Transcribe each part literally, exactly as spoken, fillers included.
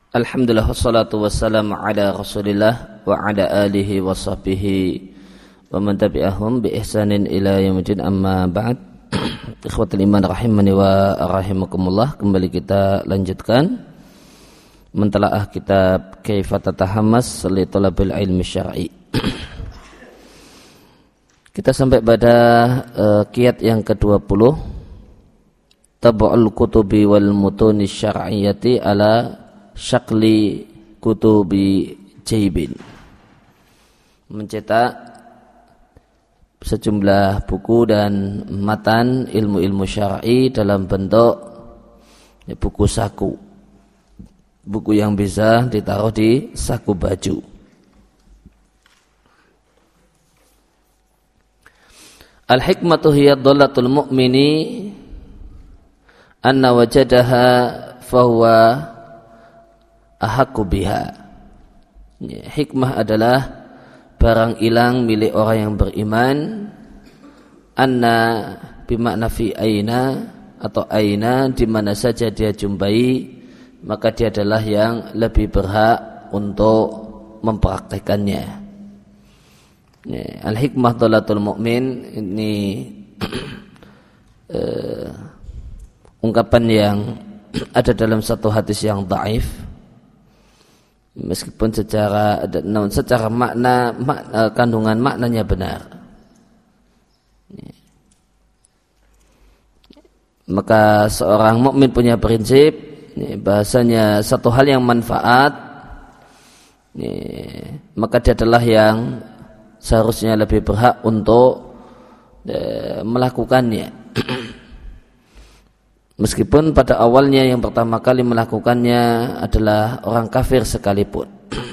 Alhamdulillah wassalatu wassalamu ala Rasulillah wa ala alihi wa sahbihi wa man tabi'ahum bi ihsanin ila yaumil amma ba'd. Ikhwatul iman rahimani wa rahimakumullah, kembali kita lanjutkan mentelaah kitab Kaifa Tatahammas li Talabil Ilmi Syar'i. Kita sampai pada uh, kiat yang kedua puluh, Tab'ul kutubi wal mutuni syar'iyyati ala syakli kutubi jaibin, mencetak sejumlah buku dan matan ilmu-ilmu syar'i dalam bentuk ya, buku saku, buku yang bisa ditaruh di saku baju. Al-hikmatu hiya dhallatul mu'mini anna wajadaha fahuwa ahaqqu biha. Ya, hikmah adalah barang hilang milik orang yang beriman. Anna bimakna fi aina, atau aina di mana saja dia jumpai, maka dia adalah yang lebih berhak untuk mempraktekannya. Ya, al-hikmah dhalatul mu'min ini uh, ungkapan yang ada dalam satu hadis yang dhaif, meskipun secara namun secara makna, makna kandungan maknanya benar. Maka seorang mukmin punya prinsip, bahasanya satu hal yang manfaat, maka dia adalah yang seharusnya lebih berhak untuk melakukannya. Meskipun pada awalnya yang pertama kali melakukannya adalah orang kafir sekalipun.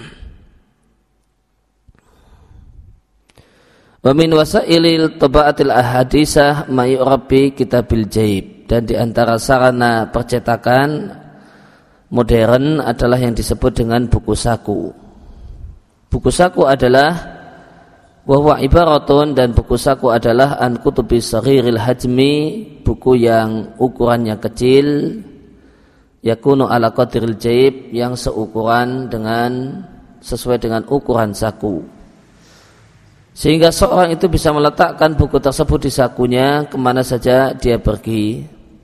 Wa min wasailil tabaatil ahadisah ma yu'rabi kitabil jaib, dan di antara sarana percetakan modern adalah yang disebut dengan buku saku. Buku saku adalah wahwa ibaratun, dan buku saku adalah an kutubi saghiril hajmi, buku yang ukurannya kecil, yakunu ala qadiril jaib, yang seukuran dengan sesuai dengan ukuran saku, sehingga seorang itu bisa meletakkan buku tersebut di sakunya kemana saja dia pergi.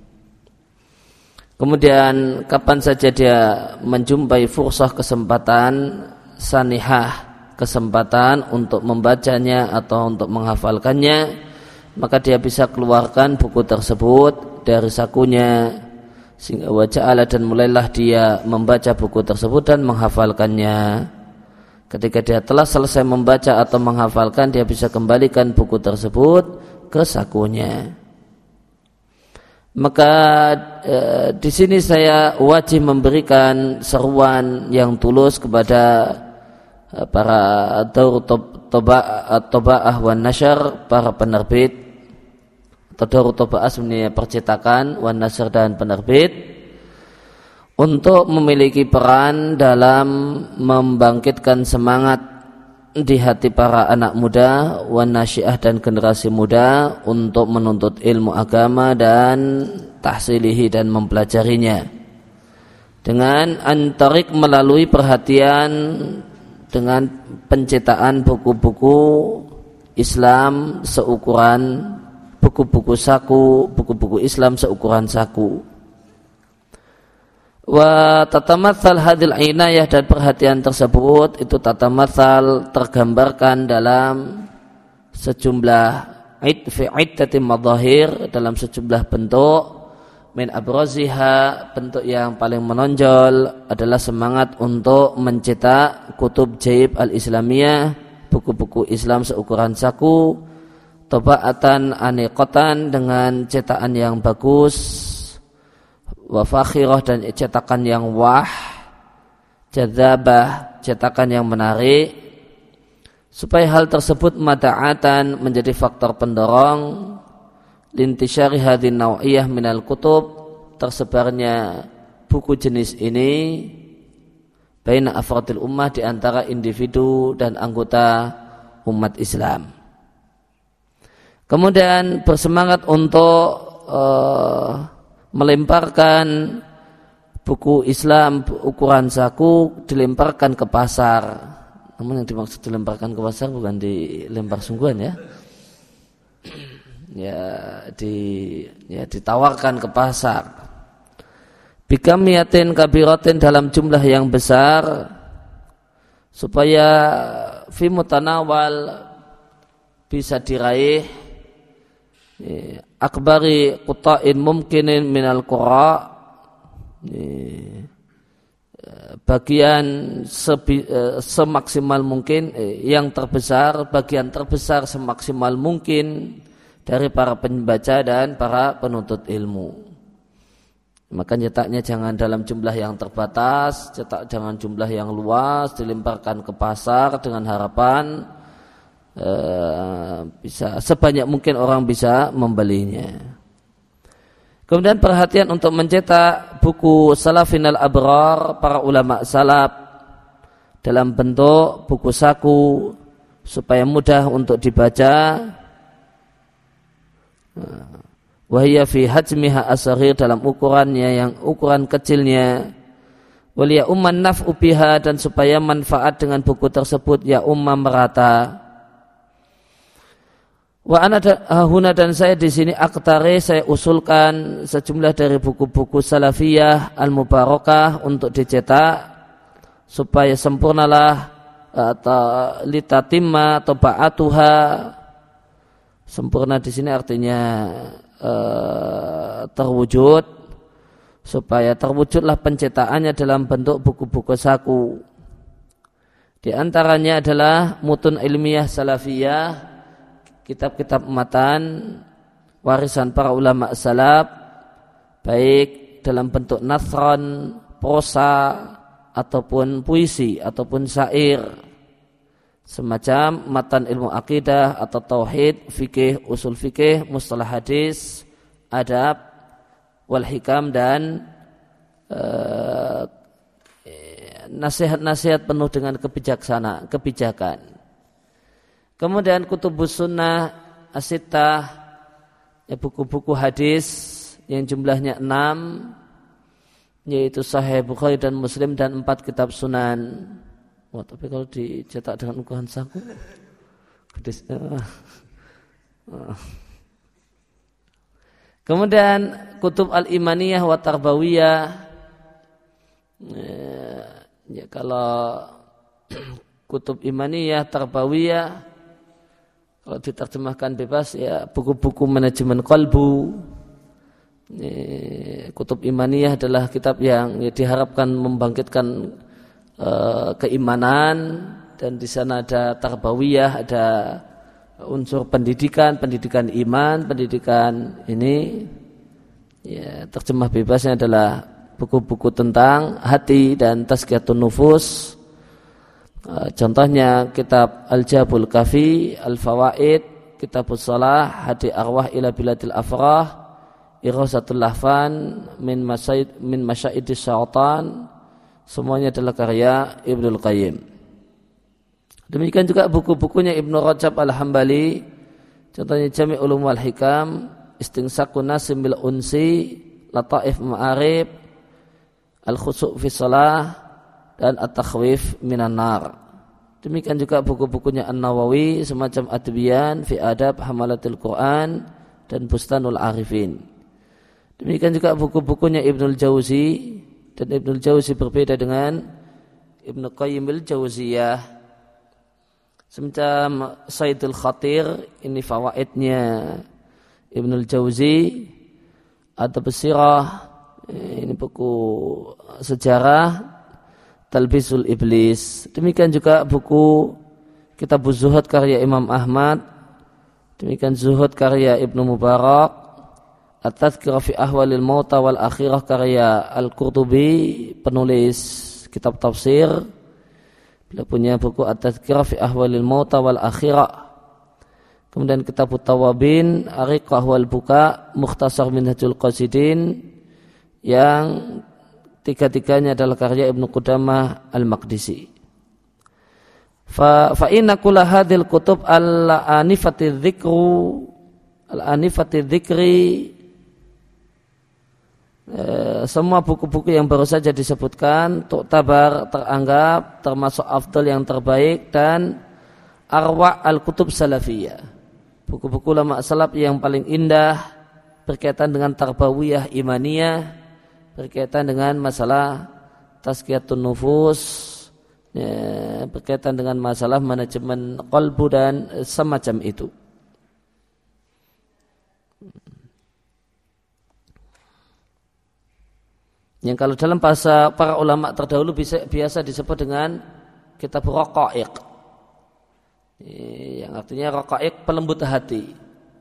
Kemudian kapan saja dia menjumpai fursah, kesempatan sanihah, kesempatan untuk membacanya atau untuk menghafalkannya, maka dia bisa keluarkan buku tersebut dari sakunya, sehingga waja'ala, dan mulailah dia membaca buku tersebut dan menghafalkannya. Ketika dia telah selesai membaca atau menghafalkan, dia bisa kembalikan buku tersebut ke sakunya. Maka eh, di sini saya wajib memberikan seruan yang tulus kepada para daur toba'ah wan nasyar, para penerbit atau daur toba'ah sebenarnya percetakan, wan nasyar dan penerbit, untuk memiliki peran dalam membangkitkan semangat di hati para anak muda, wan nasyiah dan generasi muda, untuk menuntut ilmu agama dan tahsilihi dan mempelajarinya, dengan antarik melalui perhatian dengan pencetakan buku-buku Islam seukuran buku-buku saku, buku-buku Islam seukuran saku. Wa tatamatsal hadil inayah, dan perhatian tersebut itu tatamatsal tergambarkan dalam sejumlah id fi iddati madahir, dalam sejumlah bentuk. Min abraziha, bentuk yang paling menonjol adalah semangat untuk mencetak kutub jaib al-islamiyah, buku-buku Islam seukuran saku, toba'atan aniqatan, dengan cetakan yang bagus, wa fakhirah, dan cetakan yang wah, jadzabah, cetakan yang menarik, supaya hal tersebut mada'atan, menjadi faktor pendorong lintisyari hadhin naw'iyah minal kutub, tersebarnya buku jenis ini baina afradil ummah, di antara individu dan anggota umat Islam. Kemudian bersemangat untuk uh, melemparkan buku Islam ukuran saku dilemparkan ke pasar. Namun yang dimaksud dilemparkan ke pasar bukan dilempar sungguhan ya. Ya di ya ditawarkan ke pasar. Bikamiyatin kabiratin dalam jumlah yang besar supaya fi mutanawal bisa diraih akbari quta'in mumkinin minal qura, bagian sebi, semaksimal mungkin yang terbesar, bagian terbesar semaksimal mungkin dari para pembaca dan para penuntut ilmu. Maka cetaknya jangan dalam jumlah yang terbatas, cetak jangan jumlah yang luas, dilemparkan ke pasar dengan harapan uh, bisa sebanyak mungkin orang bisa membelinya. Kemudian perhatian untuk mencetak buku Salafinal Abrar, para ulama salaf, dalam bentuk buku saku supaya mudah untuk dibaca. Uh, Wahia fi hajmiha asghir, dalam ukurannya yang ukuran kecilnya. Waliya umman naf'u biha, dan supaya manfaat dengan buku tersebut ya umma merata. Wa ana huna, dan saya di sini aktare, saya usulkan sejumlah dari buku-buku salafiyah al-mubarakah untuk dicetak supaya sempurnalah atau litatimma atau ba'atuha. Sempurna di sini artinya Uh, terwujud, supaya terwujudlah pencetakannya dalam bentuk buku-buku saku. Di antaranya adalah mutun ilmiah salafiyah, kitab-kitab matan warisan para ulama salaf, baik dalam bentuk nathron, prosa, ataupun puisi, ataupun syair, semacam matan ilmu akidah atau tauhid, fikih, usul fikih, mustalah hadis, adab, wal hikam, dan uh, nasihat-nasihat penuh dengan kebijaksanaan, kebijakan. Kemudian kutubus sunnah as-sittah, ya, buku-buku hadis yang jumlahnya enam, yaitu Sahih Bukhari dan Muslim, dan empat kitab sunan. Wah, tapi kalau dicetak dengan ukuran saku, gede. Kemudian kutub al-imaniyah wa tarbawiyah. Ya, kalau kutub imaniyah, tarbawiyah, kalau diterjemahkan bebas ya buku-buku manajemen qalbu. Kutub imaniyah adalah kitab yang ya, diharapkan membangkitkan keimanan, dan di sana ada tarbawiyah, ada unsur pendidikan, pendidikan iman, pendidikan ini ya, terjemah bebasnya adalah buku-buku tentang hati dan tazkiyatun nufus. Contohnya kitab Al-Jabul Kafi, Al-Fawaid, Kitabus Shalah, Hadi Arwah ila Biladil Afrah, Irasatul Lahfan, Min Masyid min Masyaidis Syaitan. Semuanya adalah karya Ibnul Qayyim. Demikian juga buku-bukunya Ibnu Rajab Al-Hambali, contohnya Jami' Ulum wal Hikam, Istinsaqun Nasim bil Unsi, Lataif Ma'arib, Al-Khusu' fi Shalah, dan At-Takhwif minan Nar. Demikian juga buku-bukunya An-Nawawi, semacam Adbiyan fi Adab Hamalatil Quran, dan Bustanul Arifin. Demikian juga buku-bukunya Ibnul Jauzi, dan Ibnul Jauzi berbeda dengan Ibnu Qayyim al-Jauziyah. Semacam Saidul Khatir, ini fawaidnya Ibnul Jauzi, atau Besirah, ini buku sejarah Talbisul Iblis. Demikian juga buku Kitabuz Zuhud karya Imam Ahmad, demikian Zuhud karya Ibnu Mubarak, At-Tadhkirah fi Ahwalil Mauta wal Akhirah karya Al-Qurtubi, penulis kitab tafsir. Beliau punya buku At-Tadhkirah fi Ahwalil Mauta wal Akhirah. Kemudian kitab Tawabin, Ariqah wal Buka, Mukhtasar Minhajul Qasidin, yang tiga-tiganya adalah karya Ibnu Qudamah Al-Maqdisi. Fa fa inna kulla hadhil kutub al-anifati dzikru al-anifati dzikri e, semua buku-buku yang baru saja disebutkan tu'tabar teranggap termasuk afdal yang terbaik dan arwa' al-kutub salafiyah, buku-buku ulama salaf yang paling indah berkaitan dengan tarbawiyah imaniyah, berkaitan dengan masalah tazkiyatun nufus, ya, berkaitan dengan masalah manajemen qalbu dan semacam itu. Yang kalau dalam bahasa para ulama terdahulu bisa, biasa disebut dengan kitab raqaiq, yang artinya raqaiq pelembut hati.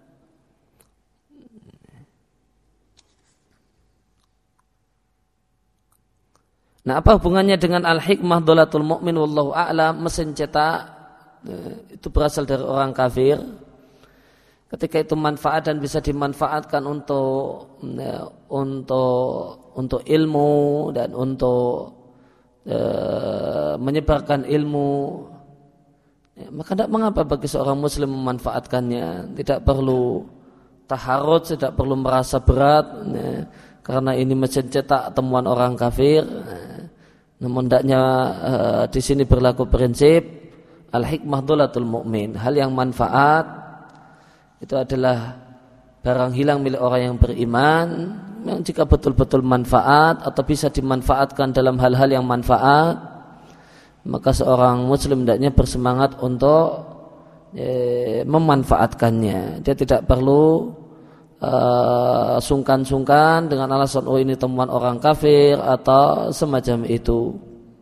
Nah, apa hubungannya dengan al-hikmah dhalatul mu'min wallahu a'lam? Mesin cetak itu berasal dari orang kafir. Ketika itu manfaat dan bisa dimanfaatkan untuk untuk untuk ilmu dan untuk e, menyebarkan ilmu, ya, maka tidak mengapa bagi seorang muslim memanfaatkannya. Tidak perlu taharut, tidak perlu merasa berat, ya, karena ini mesin cetak temuan orang kafir. Namun hendaknya e, di sini berlaku prinsip al-hikmah dhalatul mu'min. Hal yang manfaat itu adalah barang hilang milik orang yang beriman, yang jika betul-betul manfaat atau bisa dimanfaatkan dalam hal-hal yang manfaat, maka seorang muslim hendaknya bersemangat untuk e, memanfaatkannya. Dia tidak perlu Uh, sungkan-sungkan dengan alasan oh ini temuan orang kafir atau semacam itu.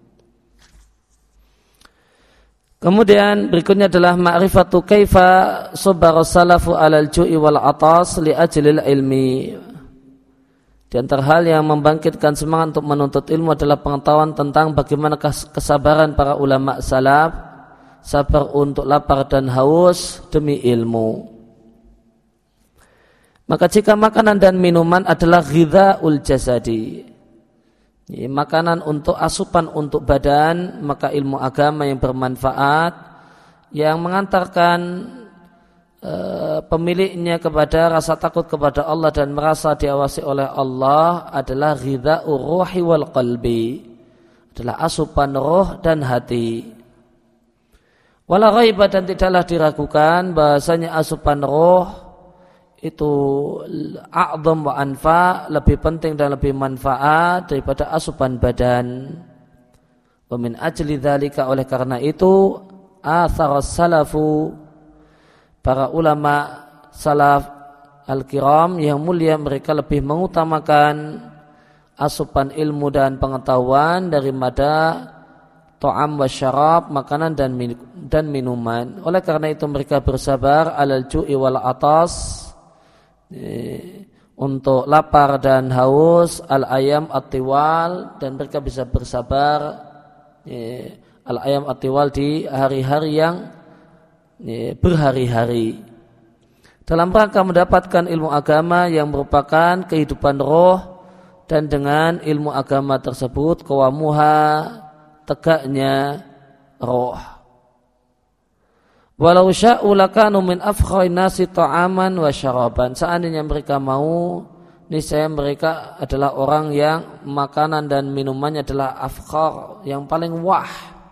Kemudian berikutnya adalah ma'rifatu kaifa sabara salafu 'alal ju'i wal 'atas li ajlil ilmi. Di antara hal yang membangkitkan semangat untuk menuntut ilmu adalah pengetahuan tentang bagaimana kesabaran para ulama salaf, sabar untuk lapar dan haus demi ilmu. Maka jika makanan dan minuman adalah ghidha'ul jasadi, makanan untuk asupan untuk badan, maka ilmu agama yang bermanfaat yang mengantarkan e, pemiliknya kepada rasa takut kepada Allah dan merasa diawasi oleh Allah adalah ghidha'ur ruhi wal qalbi, adalah asupan roh dan hati. Wala ghaiba, dan tidaklah diragukan bahasanya asupan roh itu a'zam wa anfa, lebih penting dan lebih manfaat daripada asupan badan. Wa min ajli dzalika, oleh karena itu athar salafu, para ulama salaf al-kiram yang mulia, mereka lebih mengutamakan asupan ilmu dan pengetahuan daripada ta'am wa syarab, makanan dan dan minuman. Oleh karena itu mereka bersabar alal ju'i wal atas, untuk lapar dan haus, al-ayam at-tiwal, dan mereka bisa bersabar ya, al-ayam at-tiwal di hari-hari yang ya, berhari-hari dalam rangka mendapatkan ilmu agama yang merupakan kehidupan roh, dan dengan ilmu agama tersebut qawamuha, tegaknya roh. Walau sya'u lakanu min afkhari nasi ta'aman wa syaraban. Seandainya mereka mau, niscaya mereka adalah orang yang makanan dan minumannya adalah afkhar, yang paling wah.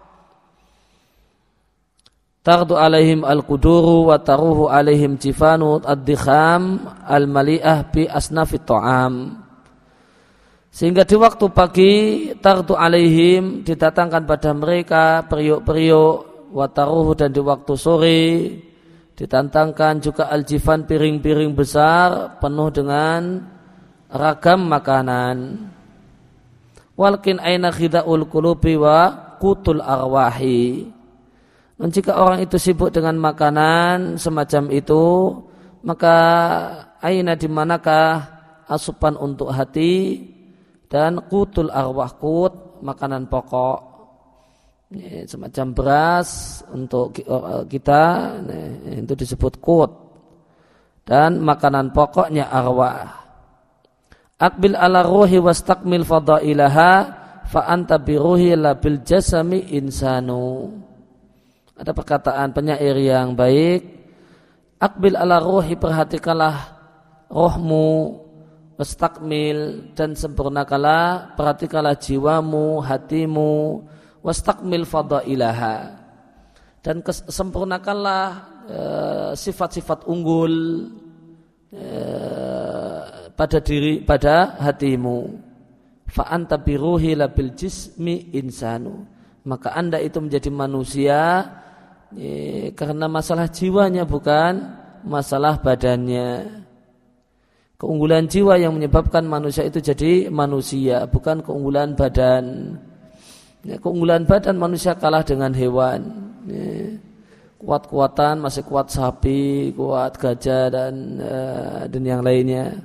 Tardu alaihim al-quduru wa taruhu alaihim jifanu ad-dikham al-mali'ah bi asnafit ta'am. Sehingga di waktu pagi tardu alaihim, didatangkan pada mereka periuk-periuk, wataruhu, dan di waktu sore ditantangkan juga aljifan, piring-piring besar penuh dengan ragam makanan. Walkin aina khida'ul qulubi wa qutul arwahi. Dan jika orang itu sibuk dengan makanan semacam itu, maka aina, di manakah asupan untuk hati, dan qutul arwah, qut makanan pokok, semacam beras untuk kita, itu disebut qut, dan makanan pokoknya arwah. Aqbil ala ruhi wastakmil fadailaha fa anta biruhi la bil jasami insanu. Ada perkataan penyair yang baik, aqbil ala ruhi, perhatikanlah rohmu wastakmil, dan sempurnakanlah, perhatikanlah jiwamu, hatimu, wastakmil fadailaha, dan sempurnakanlah e, sifat-sifat unggul e, pada diri, pada hatimu. Fa anta biruhi labil jismi insanu, maka anda itu menjadi manusia e, karena masalah jiwanya, bukan masalah badannya. Keunggulan jiwa yang menyebabkan manusia itu jadi manusia, bukan keunggulan badan. Ya, keunggulan badan manusia kalah dengan hewan. Ya, kuat-kuatan masih kuat sapi, kuat gajah dan uh, dan yang lainnya.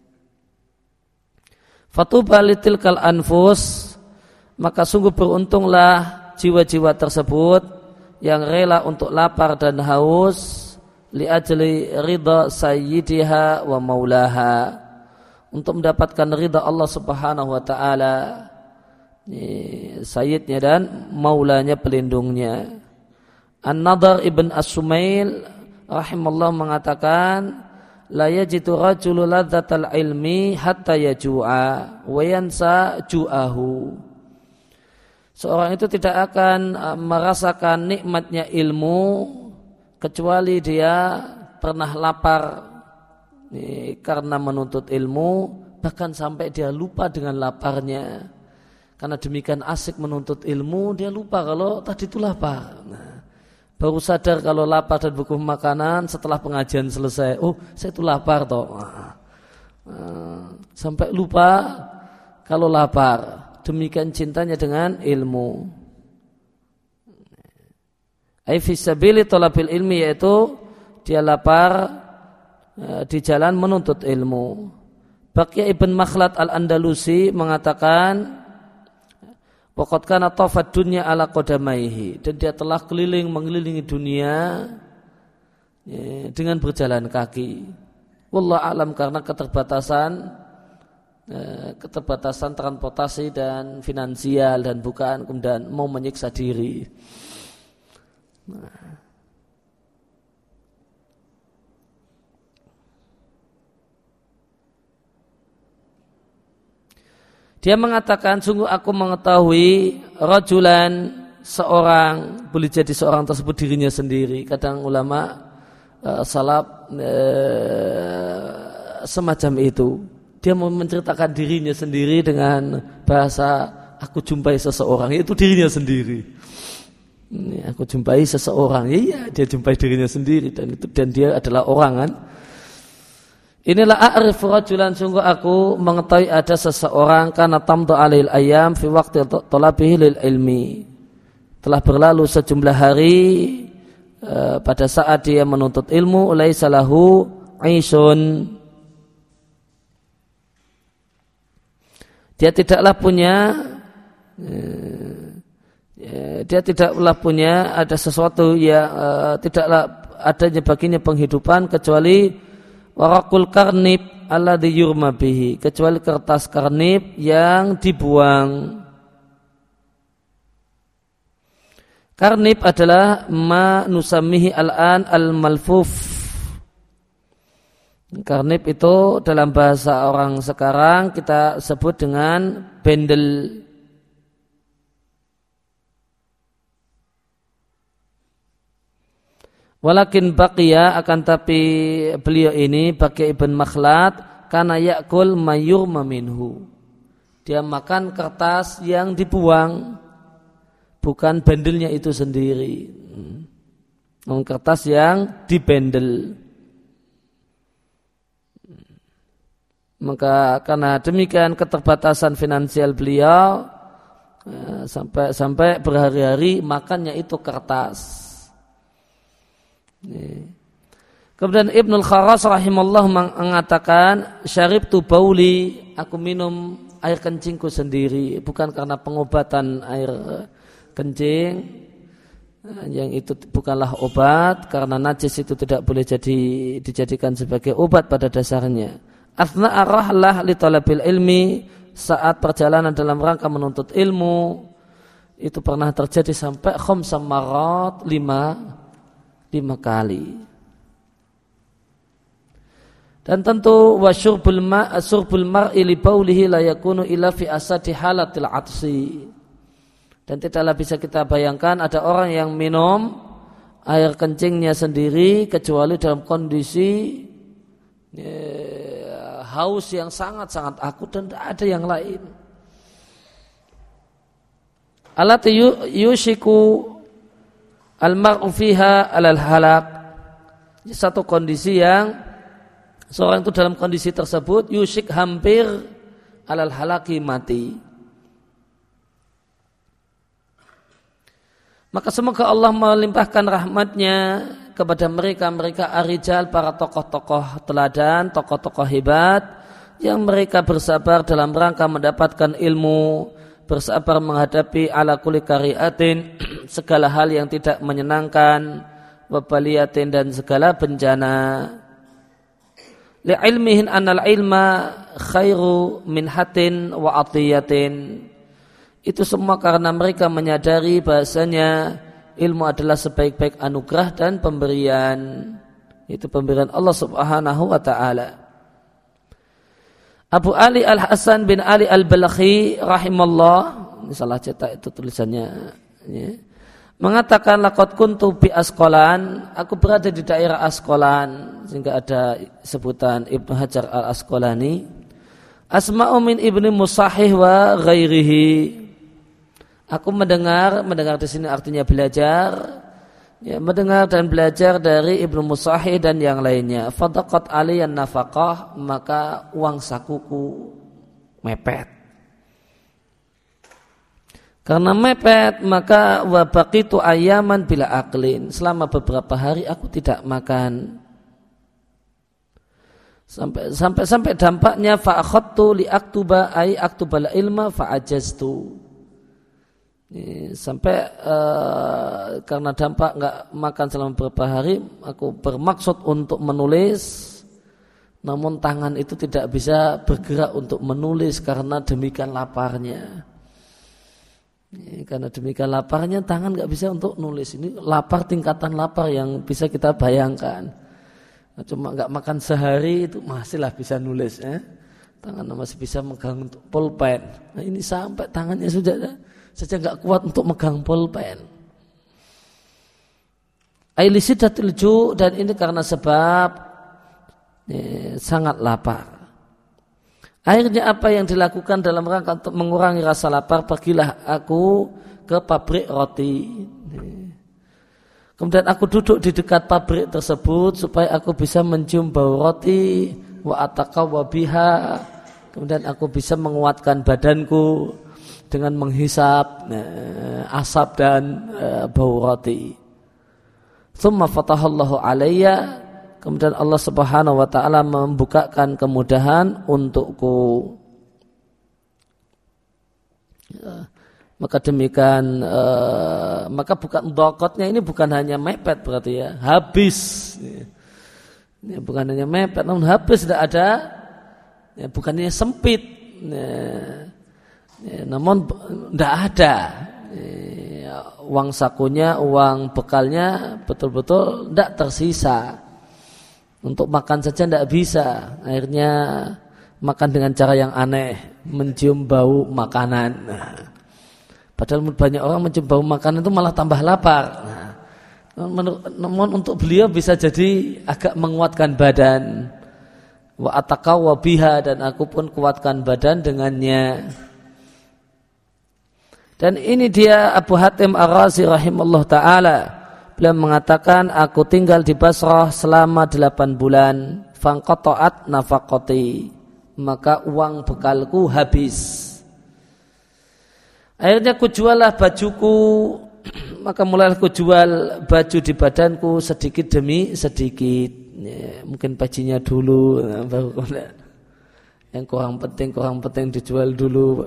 Fatuba litilkal anfus, maka sungguh beruntunglah jiwa-jiwa tersebut yang rela untuk lapar dan haus li ajli ridha sayyidiha wa maulaha, untuk mendapatkan ridha Allah Subhanahu wa taala, sayyidnya dan maulanya, pelindungnya. An-Nadhr ibn As-Sumail rahimallahu mengatakan, la yajidu rajulu ladzatal ilmi hatta yajua wa yansa ju'ahu. Seorang itu tidak akan merasakan nikmatnya ilmu kecuali dia pernah lapar ini, karena menuntut ilmu, bahkan sampai dia lupa dengan laparnya. Karena demikian asik menuntut ilmu, dia lupa kalau tadi itu lapar. Nah, baru sadar kalau lapar dan butuh makanan setelah pengajian selesai. Oh, saya itu lapar toh. Nah, nah, sampai lupa kalau lapar. Demikian cintanya dengan ilmu. Ai fi sabili talabil ilmi, yaitu dia lapar e, di jalan menuntut ilmu. Baqi Ibn Makhlad Al-Andalusi mengatakan, waqad kana tafad dunya ala qadamaihi, dan dia telah keliling mengelilingi dunia e, dengan berjalan kaki. Wallahu a'lam, karena keterbatasan e, keterbatasan transportasi dan finansial, dan bukan kemudian mau menyiksa diri. Nah. Dia mengatakan, sungguh aku mengetahui rajulan, seorang, boleh jadi seorang tersebut dirinya sendiri. Kadang ulama uh, salaf uh, semacam itu. Dia mau menceritakan dirinya sendiri dengan bahasa, aku jumpai seseorang, itu dirinya sendiri. Ini aku jumpai seseorang, ya, iya dia jumpai dirinya sendiri, dan itu dan dia adalah orang kan. Inilah a'rifu rajulan, sungguh aku mengetahui ada seseorang, karena tamdu alil ayam fi waqti talabihi lil ilmi, telah berlalu sejumlah hari uh, pada saat dia menuntut ilmu, laisa lahu aisun, dia tidaklah punya uh, Ya, dia tidaklah punya ada sesuatu yang uh, tidaklah adanya baginya penghidupan kecuali warakul karnib alladzi yurma bihi, kecuali kertas karnib yang dibuang. Karnib adalah ma nusamihi al-an al-malfuf. Karnib itu dalam bahasa orang sekarang kita sebut dengan bendel. Walakin baqiya, akan tapi beliau ini Baqi Ibn Makhlad, kana ya'kul mayyurma minhu, dia makan kertas yang dibuang, bukan bendelnya itu sendiri, namun kertas yang dibendel. Maka karena demikian keterbatasan finansial beliau, sampai sampai berhari-hari makannya itu kertas. Kemudian Ibnul Kharas rahimahullah mengatakan, syaribtu bauli, aku minum air kencingku sendiri, bukan karena pengobatan air kencing, yang itu bukanlah obat, karena najis itu tidak boleh jadi dijadikan sebagai obat pada dasarnya. Athna'a rahlah li talabil ilmi, saat perjalanan dalam rangka menuntut ilmu, itu pernah terjadi sampai khamsa marat, lima lima kali. Dan tentu wa syurbul ma syurbul mar'i li baulihi la yakunu illa fi asadi halatil atsi. Dan tidaklah bisa kita bayangkan ada orang yang minum air kencingnya sendiri kecuali dalam kondisi ya, haus yang sangat-sangat akut dan tidak ada yang lain. Allati yushiku al-mar'u fiha alal halak. Satu kondisi yang seorang itu dalam kondisi tersebut yushik hampir alal halaki mati. Maka semoga Allah melimpahkan rahmatnya kepada mereka mereka arijal, para tokoh-tokoh teladan, tokoh-tokoh hebat yang mereka bersabar dalam rangka mendapatkan ilmu, bersabar menghadapi ala kulli kariatin segala hal yang tidak menyenangkan, wabaliyatin dan segala bencana. Li'ilmihin annal ilma khairu min hatin wa atiyatin. Itu semua karena mereka menyadari bahasanya ilmu adalah sebaik-baik anugerah dan pemberian. Itu pemberian Allah Subhanahu wa taala. Abu Ali Al-Hasan bin Ali Al-Balakhi rahimallah, ini salah cetak itu tulisannya ya, mengatakan laqad kuntu bi Asqalan, aku berada di daerah Asqalan, sehingga ada sebutan Ibnu Hajar Al-Asqalani. Asma'u min Ibnu Musahih wa ghairihi. Aku mendengar, mendengar di sini artinya belajar, ya, mendengar dan belajar dari Ibnu Musahih dan yang lainnya. Fadaqat aliyan nafaqah, maka uang sakuku mepet. Karena mepet, maka wabaqitu ayaman bila aklin. Selama beberapa hari aku tidak makan. Sampai sampai sampai dampaknya fa akhadtu li aktuba ay aktubal ilma fa ajaztu. Sampai uh, karena dampak enggak makan selama beberapa hari, aku bermaksud untuk menulis, namun tangan itu tidak bisa bergerak untuk menulis karena demikian laparnya. Karena demikian laparnya tangan enggak bisa untuk nulis. Ini lapar tingkatan lapar yang bisa kita bayangkan. Cuma enggak makan sehari itu masihlah bisa nulis, eh? Tangan masih bisa megang pulpen. Nah, ini sampai tangannya sudah saja enggak kuat untuk megang pulpen. Ailisidatul ju, dan ini karena sebab eh, sangat lapar. Akhirnya apa yang dilakukan dalam rangka untuk mengurangi rasa lapar? Pergilah aku ke pabrik roti. Kemudian aku duduk di dekat pabrik tersebut supaya aku bisa mencium bau roti, wa ataqawwa biha. Kemudian aku bisa menguatkan badanku dengan menghisap eh, asap dan eh, bau roti. Tsumma fatahallahu alayya, kemudian Allah Subhanahu wa taala membukakan kemudahan untukku. Ya, maka demikian eh, maka bukan dhaqatnya ini bukan hanya mepet berarti ya, habis. Ya, ya, bukan hanya mepet namun habis, tidak ada ya, bukannya sempit. Ya, ya, namun tidak ada. Ya, uang sakunya, uang bekalnya betul-betul tidak tersisa. Untuk makan saja tidak bisa. Akhirnya makan dengan cara yang aneh, mencium bau makanan. Nah, padahal banyak orang mencium bau makanan itu malah tambah lapar. Nah, namun untuk beliau bisa jadi agak menguatkan badan. Wa ataqawwa biha, dan aku pun kuatkan badan dengannya. Dan ini dia Abu Hatim Ar-Razi rahimahullah ta'ala. Beliau mengatakan, aku tinggal di Basrah selama delapan bulan. Fangqata'at nafaqati, maka uang bekalku habis. Akhirnya ku jualah bajuku, maka mulailah ku jual baju di badanku sedikit demi sedikit. Ya, mungkin bajunya dulu, baru yang kurang penting kurang penting dijual dulu.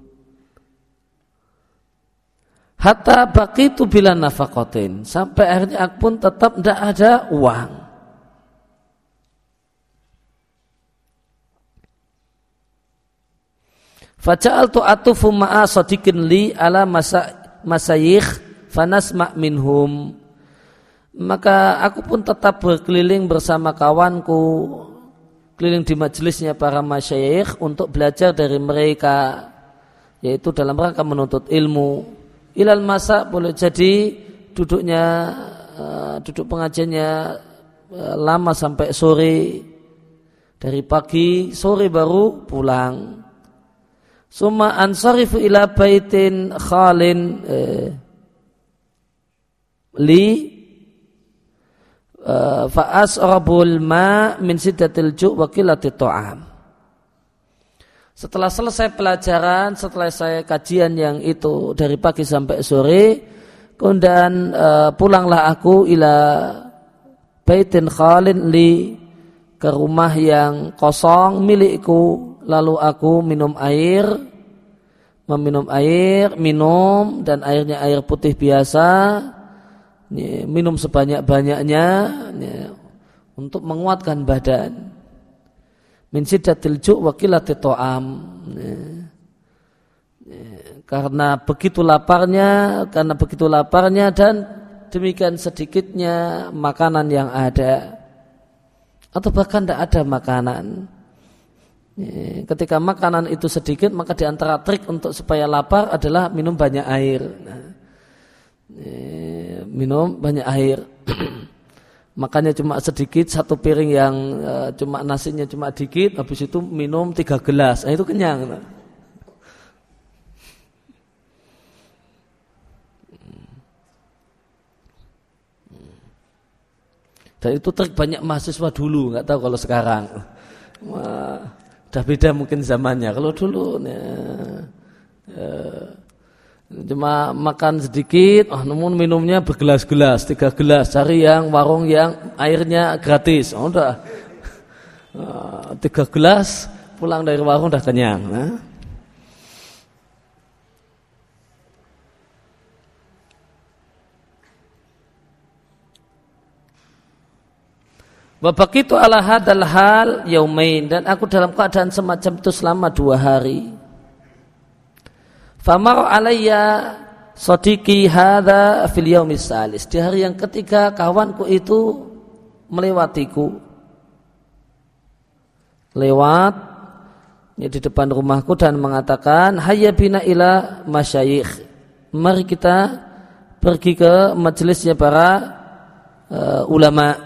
Hatta baqitu bila nafaqatin, sampai akhirnya aku pun tetap tidak ada uang. Faja'altu atufu ma'a sadiqin li ala masa masayikh fanasma' minhum. Maka aku pun tetap berkeliling bersama kawanku, keliling di majelisnya para masyayikh untuk belajar dari mereka, yaitu dalam rangka menuntut ilmu. Ilal masa boleh jadi duduknya uh, duduk pengajiannya uh, lama sampai sore, dari pagi sore baru pulang. Summa ansarifu ila baitin khalin eh, li uh, fa asrabul ma min siddatil ju' wa qillatit ta'am. Setelah selesai pelajaran, setelah saya kajian yang itu dari pagi sampai sore, kemudian uh, pulanglah aku ila baitin khalin li, ke rumah yang kosong milikku. Lalu aku minum air, meminum air, minum, dan airnya air putih biasa, minum sebanyak-banyaknya untuk menguatkan badan. Min siddatil ju' wa qillatit ta'am. Karena begitu laparnya, karena begitu laparnya dan demikian sedikitnya makanan yang ada, atau bahkan tidak ada makanan. Ketika makanan itu sedikit, maka di antara trik untuk supaya lapar adalah minum banyak air. Minum banyak air. Makanya cuma sedikit, satu piring yang cuma nasinya cuma dikit, habis itu minum tiga gelas. Nah, itu kenyang. Dan itu trik banyak mahasiswa dulu, nggak tahu kalau sekarang. Wah. Sudah beda mungkin zamannya. Kalau dulu ya, ya, cuma makan sedikit, oh, namun minumnya bergelas-gelas, tiga gelas. Cari yang warung yang airnya gratis. Oh, udah uh, tiga gelas, pulang dari warung udah kenyang. Nah. Wa baqitu ala hadzal hal yaumain, dan aku dalam keadaan semacam itu selama dua hari. Famar alayya sadiqi hadza fil yaumis salis, di hari yang ketiga kawanku itu melewatiku, lewat ya, di depan rumahku dan mengatakan, hayya bina ila masyayikh, mari kita pergi ke majelisnya para uh, ulama.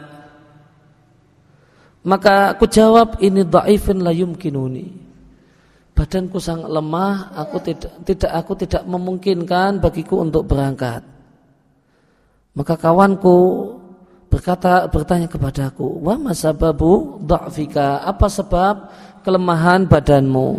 Maka aku jawab, ini dhaifun la yumkinuni, badanku sangat lemah, aku tidak tidak aku tidak memungkinkan bagiku untuk berangkat. Maka kawanku berkata bertanya kepadaku, wa masababu dha'fika, apa sebab kelemahan badanmu?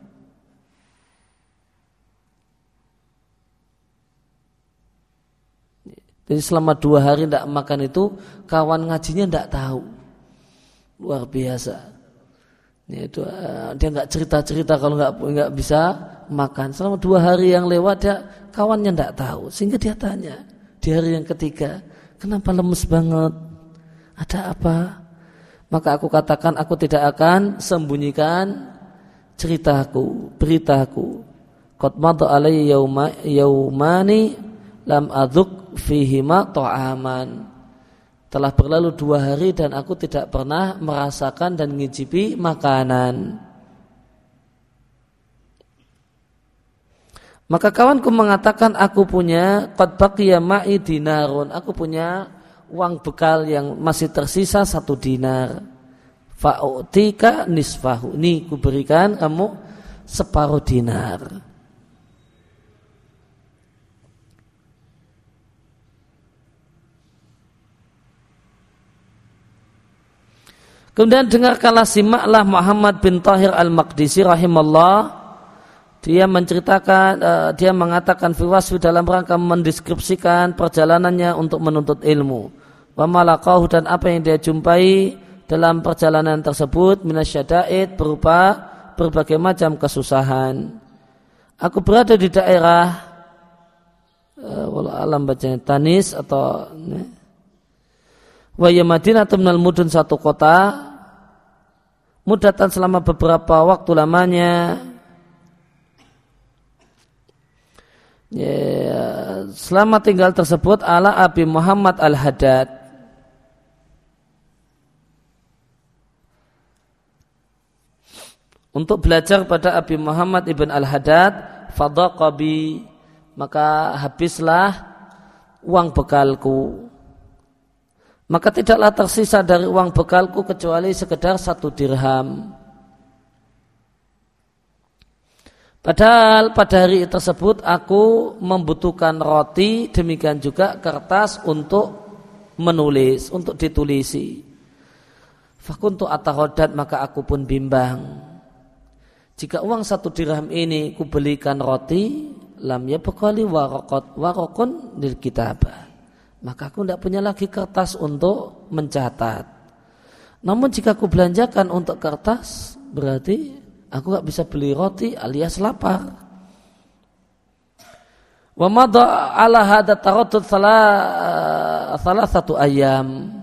Jadi selama dua hari tidak makan itu, kawan ngajinya tidak tahu. Luar biasa. Ya, itu, uh, dia nggak cerita-cerita kalau nggak nggak bisa makan. Selama dua hari yang lewat, dia kawannya nggak tahu. Sehingga dia tanya di hari yang ketiga, kenapa lemes banget? Ada apa? Maka aku katakan, aku tidak akan sembunyikan ceritaku, beritaku. Qad madha alayya yauma yaumani lam adzuk fihima ta'aman. Telah berlalu dua hari dan aku tidak pernah merasakan dan ngicipi makanan. Maka kawanku mengatakan, aku punya qad baqiya ma'i dinarun, aku punya uang bekal yang masih tersisa satu dinar. Fa'utika nisfahu, ini kuberikan kamu separuh dinar. Kemudian dengarkanlah, simaklah Muhammad bin Tahir al-Maqdisi rahimallah. Dia menceritakan, uh, dia mengatakan fi wasfi, dalam rangka mendeskripsikan perjalanannya untuk menuntut ilmu. Wa malaqahu, dan apa yang dia jumpai dalam perjalanan tersebut, minasyada'id, berupa berbagai macam kesusahan. Aku berada di daerah uh, wala alam bacanya Tanis atau ne, wa ya Madinatun minal mudun, satu kota, mudatan selama beberapa waktu lamanya, ya, selama tinggal tersebut ala Abi Muhammad al-Haddad, untuk belajar pada Abi Muhammad ibn Al-Haddad, fadaqabi, maka habislah uang bekalku. Maka tidaklah tersisa dari uang bekalku kecuali sekedar satu dirham. Padahal pada hari tersebut aku membutuhkan roti, demikian juga kertas untuk menulis, untuk ditulisi. Fakuntu atahodat, maka aku pun bimbang. Jika uang satu dirham ini kubelikan roti, lam yabqali waraqat waraqun lil kitabah, maka aku tidak punya lagi kertas untuk mencatat. Namun jika aku belanjakan untuk kertas, berarti aku gak bisa beli roti alias lapar. Wa madha ala hadha taraddud salah salah satu ayam,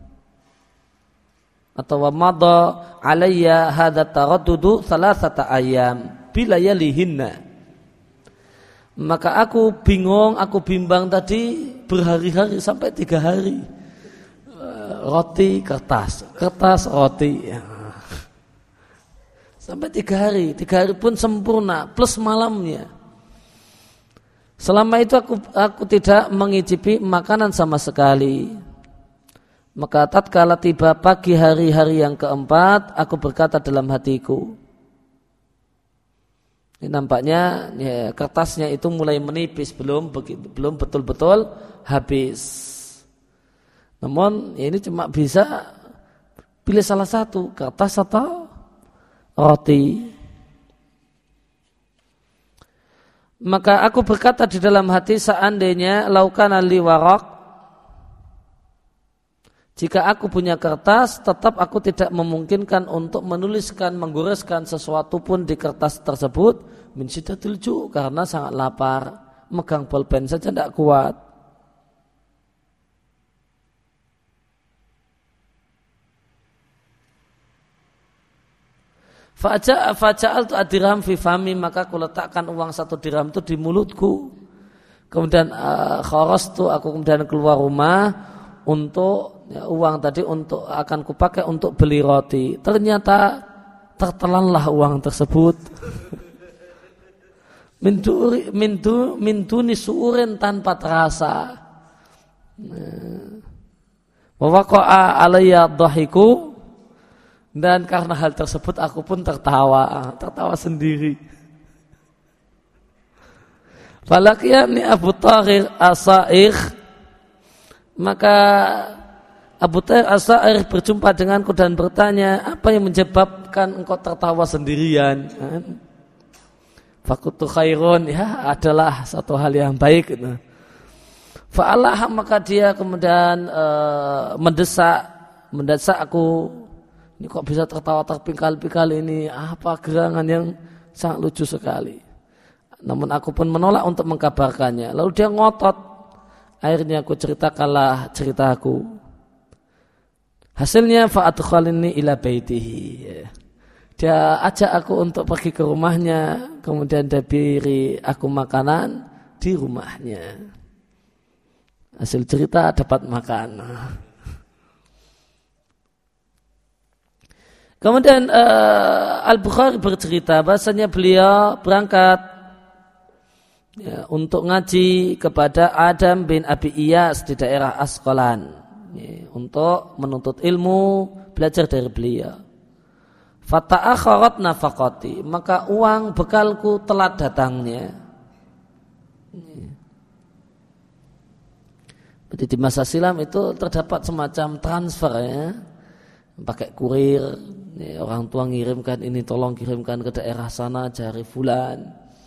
atau wa madha alayya hadha taraddudu salah satu ayam bila yalihinna, maka aku bingung, aku bimbang tadi berhari-hari sampai tiga hari. Roti, kertas, kertas, roti. Sampai tiga hari, tiga hari pun sempurna, plus malamnya. Selama itu aku aku tidak mengicipi makanan sama sekali. Maka tatkala tiba pagi hari-hari yang keempat, aku berkata dalam hatiku, ini nampaknya ya, kertasnya itu mulai menipis, belum begitu, belum betul-betul habis. Namun ya ini cuma bisa pilih salah satu, kertas atau roti. Maka aku berkata di dalam hati, seandainya laukana li waraq, jika aku punya kertas, tetap aku tidak memungkinkan untuk menuliskan, menggoreskan sesuatu pun di kertas tersebut, min syiddatil ju', karena sangat lapar, megang pulpen saja tidak kuat. Faja'al tu adirham fi fami, maka aku letakkan uang satu dirham itu di mulutku. Kemudian uh, kharastu, aku kemudian keluar rumah untuk ya, uang tadi untuk akan kupakai untuk beli roti. Ternyata tertelanlah uang tersebut. Mintu mintu mintuni suurin tanpa terasa. Wa waqa'a alayya dhahiku, dan karena hal tersebut aku pun tertawa, tertawa sendiri. Falaqiyani Abu Tahir As-Sa'ir, maka Abu Tahir As-Sa'ir berjumpa denganku dan bertanya, apa yang menyebabkan engkau tertawa sendirian? Fakutu khairun, ya adalah satu hal yang baik. Fa'alah, maka dia kemudian uh, mendesak, mendesak aku. Ini kok bisa tertawa terpingkal-pingkal ini? Apa gerangan yang sangat lucu sekali. Namun aku pun menolak untuk mengkabarkannya. Lalu dia ngotot. Akhirnya aku ceritakanlah ceritaku. Hasilnya fa'adkhalini ila baitihi. Dia ajak aku untuk pergi ke rumahnya. Kemudian dia beri aku makanan di rumahnya. Hasil cerita dapat makan. Kemudian uh, Al-Bukhari bercerita bahasanya beliau berangkat ya, untuk ngaji kepada Adam bin Abi Iyas di daerah Asqalan ya, untuk menuntut ilmu, belajar dari beliau. Fata'akharat nafaqati, maka uang bekalku telat datangnya. Jadi di masa silam itu terdapat semacam transfer ya, pakai kurir. Ya, orang tua ngirimkan ini, tolong kirimkan ke daerah sana, jari fulan.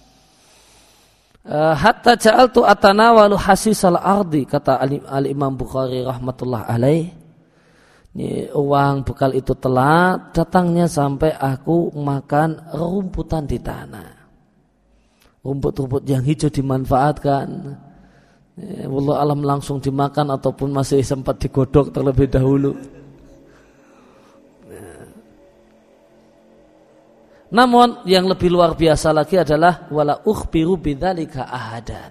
Uh, hatta ja'altu atanawalu hasisal ardi, kata Al-Imam Bukhari rahmatullah alaih. Ini, uang bekal itu telat datangnya sampai aku makan rumputan di tanah. Rumput-rumput yang hijau dimanfaatkan. Ya, wallahu alam langsung dimakan ataupun masih sempat digodok terlebih dahulu. Namun yang lebih luar biasa lagi adalah wala ukhbiru bidzalika ahadan.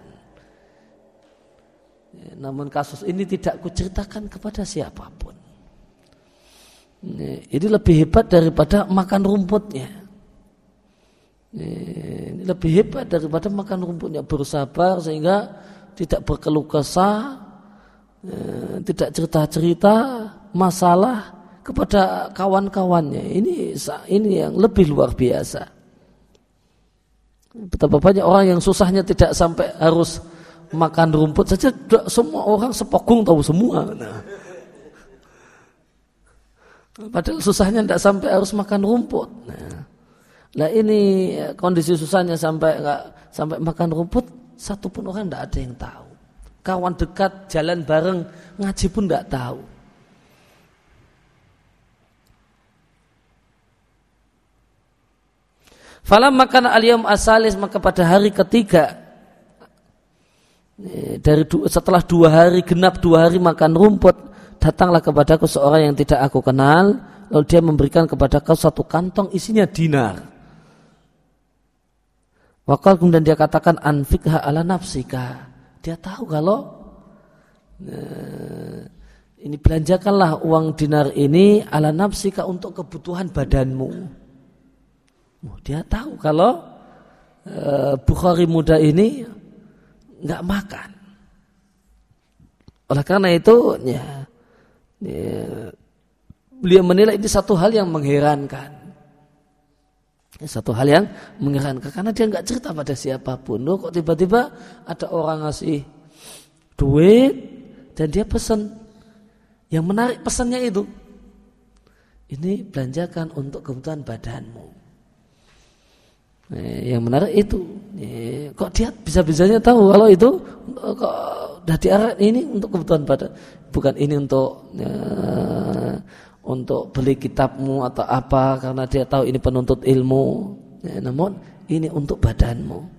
Namun kasus ini tidak kuceritakan kepada siapapun. Ini lebih hebat daripada makan rumputnya. Ini lebih hebat daripada makan rumputnya, bersabar sehingga tidak berkeluh kesah, tidak cerita-cerita masalah kepada kawan-kawannya. Ini ini yang lebih luar biasa. Betapa banyak orang yang susahnya tidak sampai harus makan rumput saja, semua orang sepokung tahu semua. Nah, padahal susahnya tidak sampai harus makan rumput. Nah, nah ini kondisi susahnya sampai nggak sampai makan rumput, satu pun orang tidak ada yang tahu. Kawan dekat jalan bareng ngaji pun tidak tahu. Falam makan al-yawm asalis, maka pada hari ketiga dari setelah dua hari genap dua hari makan rumput, datanglah kepadaku seorang yang tidak aku kenal, lalu dia memberikan kepadaku satu kantong isinya dinar. Wakal kemudian dia katakan anfikha ala nafsika. Dia tahu kalau nah, ini belanjakanlah uang dinar ini ala nafsika untuk kebutuhan badanmu. Dia tahu kalau uh, Bukhari muda ini nggak makan. Oleh karena itu, ya, ya, beliau menilai ini satu hal yang mengherankan. Satu hal yang mengherankan karena dia nggak cerita pada siapapun. Loh, kok tiba-tiba ada orang ngasih duit dan dia pesan. Yang menarik pesannya itu, ini belanjakan untuk kebutuhan badanmu. Yang menarik itu, kok dia bisa-bisanya tahu kalau itu kok dari arah ini untuk kebutuhan badan, bukan ini untuk ya, untuk beli kitabmu atau apa, karena dia tahu ini penuntut ilmu, ya, namun ini untuk badanmu.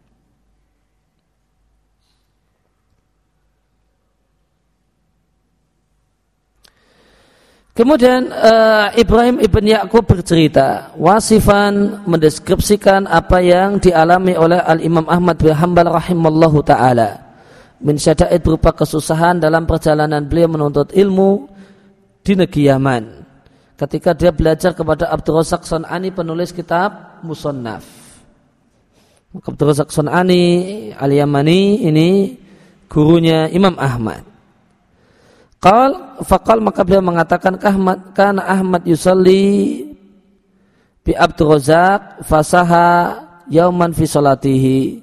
Kemudian uh, Ibrahim ibn Ya'qub bercerita, wasifan mendeskripsikan apa yang dialami oleh Al-Imam Ahmad bin Hanbal rahimallahu ta'ala. Min syada'id berupa kesusahan dalam perjalanan beliau menuntut ilmu di negeri Yaman. Ketika dia belajar kepada Abdul Razak San'ani, penulis kitab Musannaf. Abdul Razak San'ani Al-Yamani ini gurunya Imam Ahmad. Qal faqal, maka beliau mengatakan Ahmad kana Ahmad yusalli bi Abdul Razak fasaha yauman fi salatihi.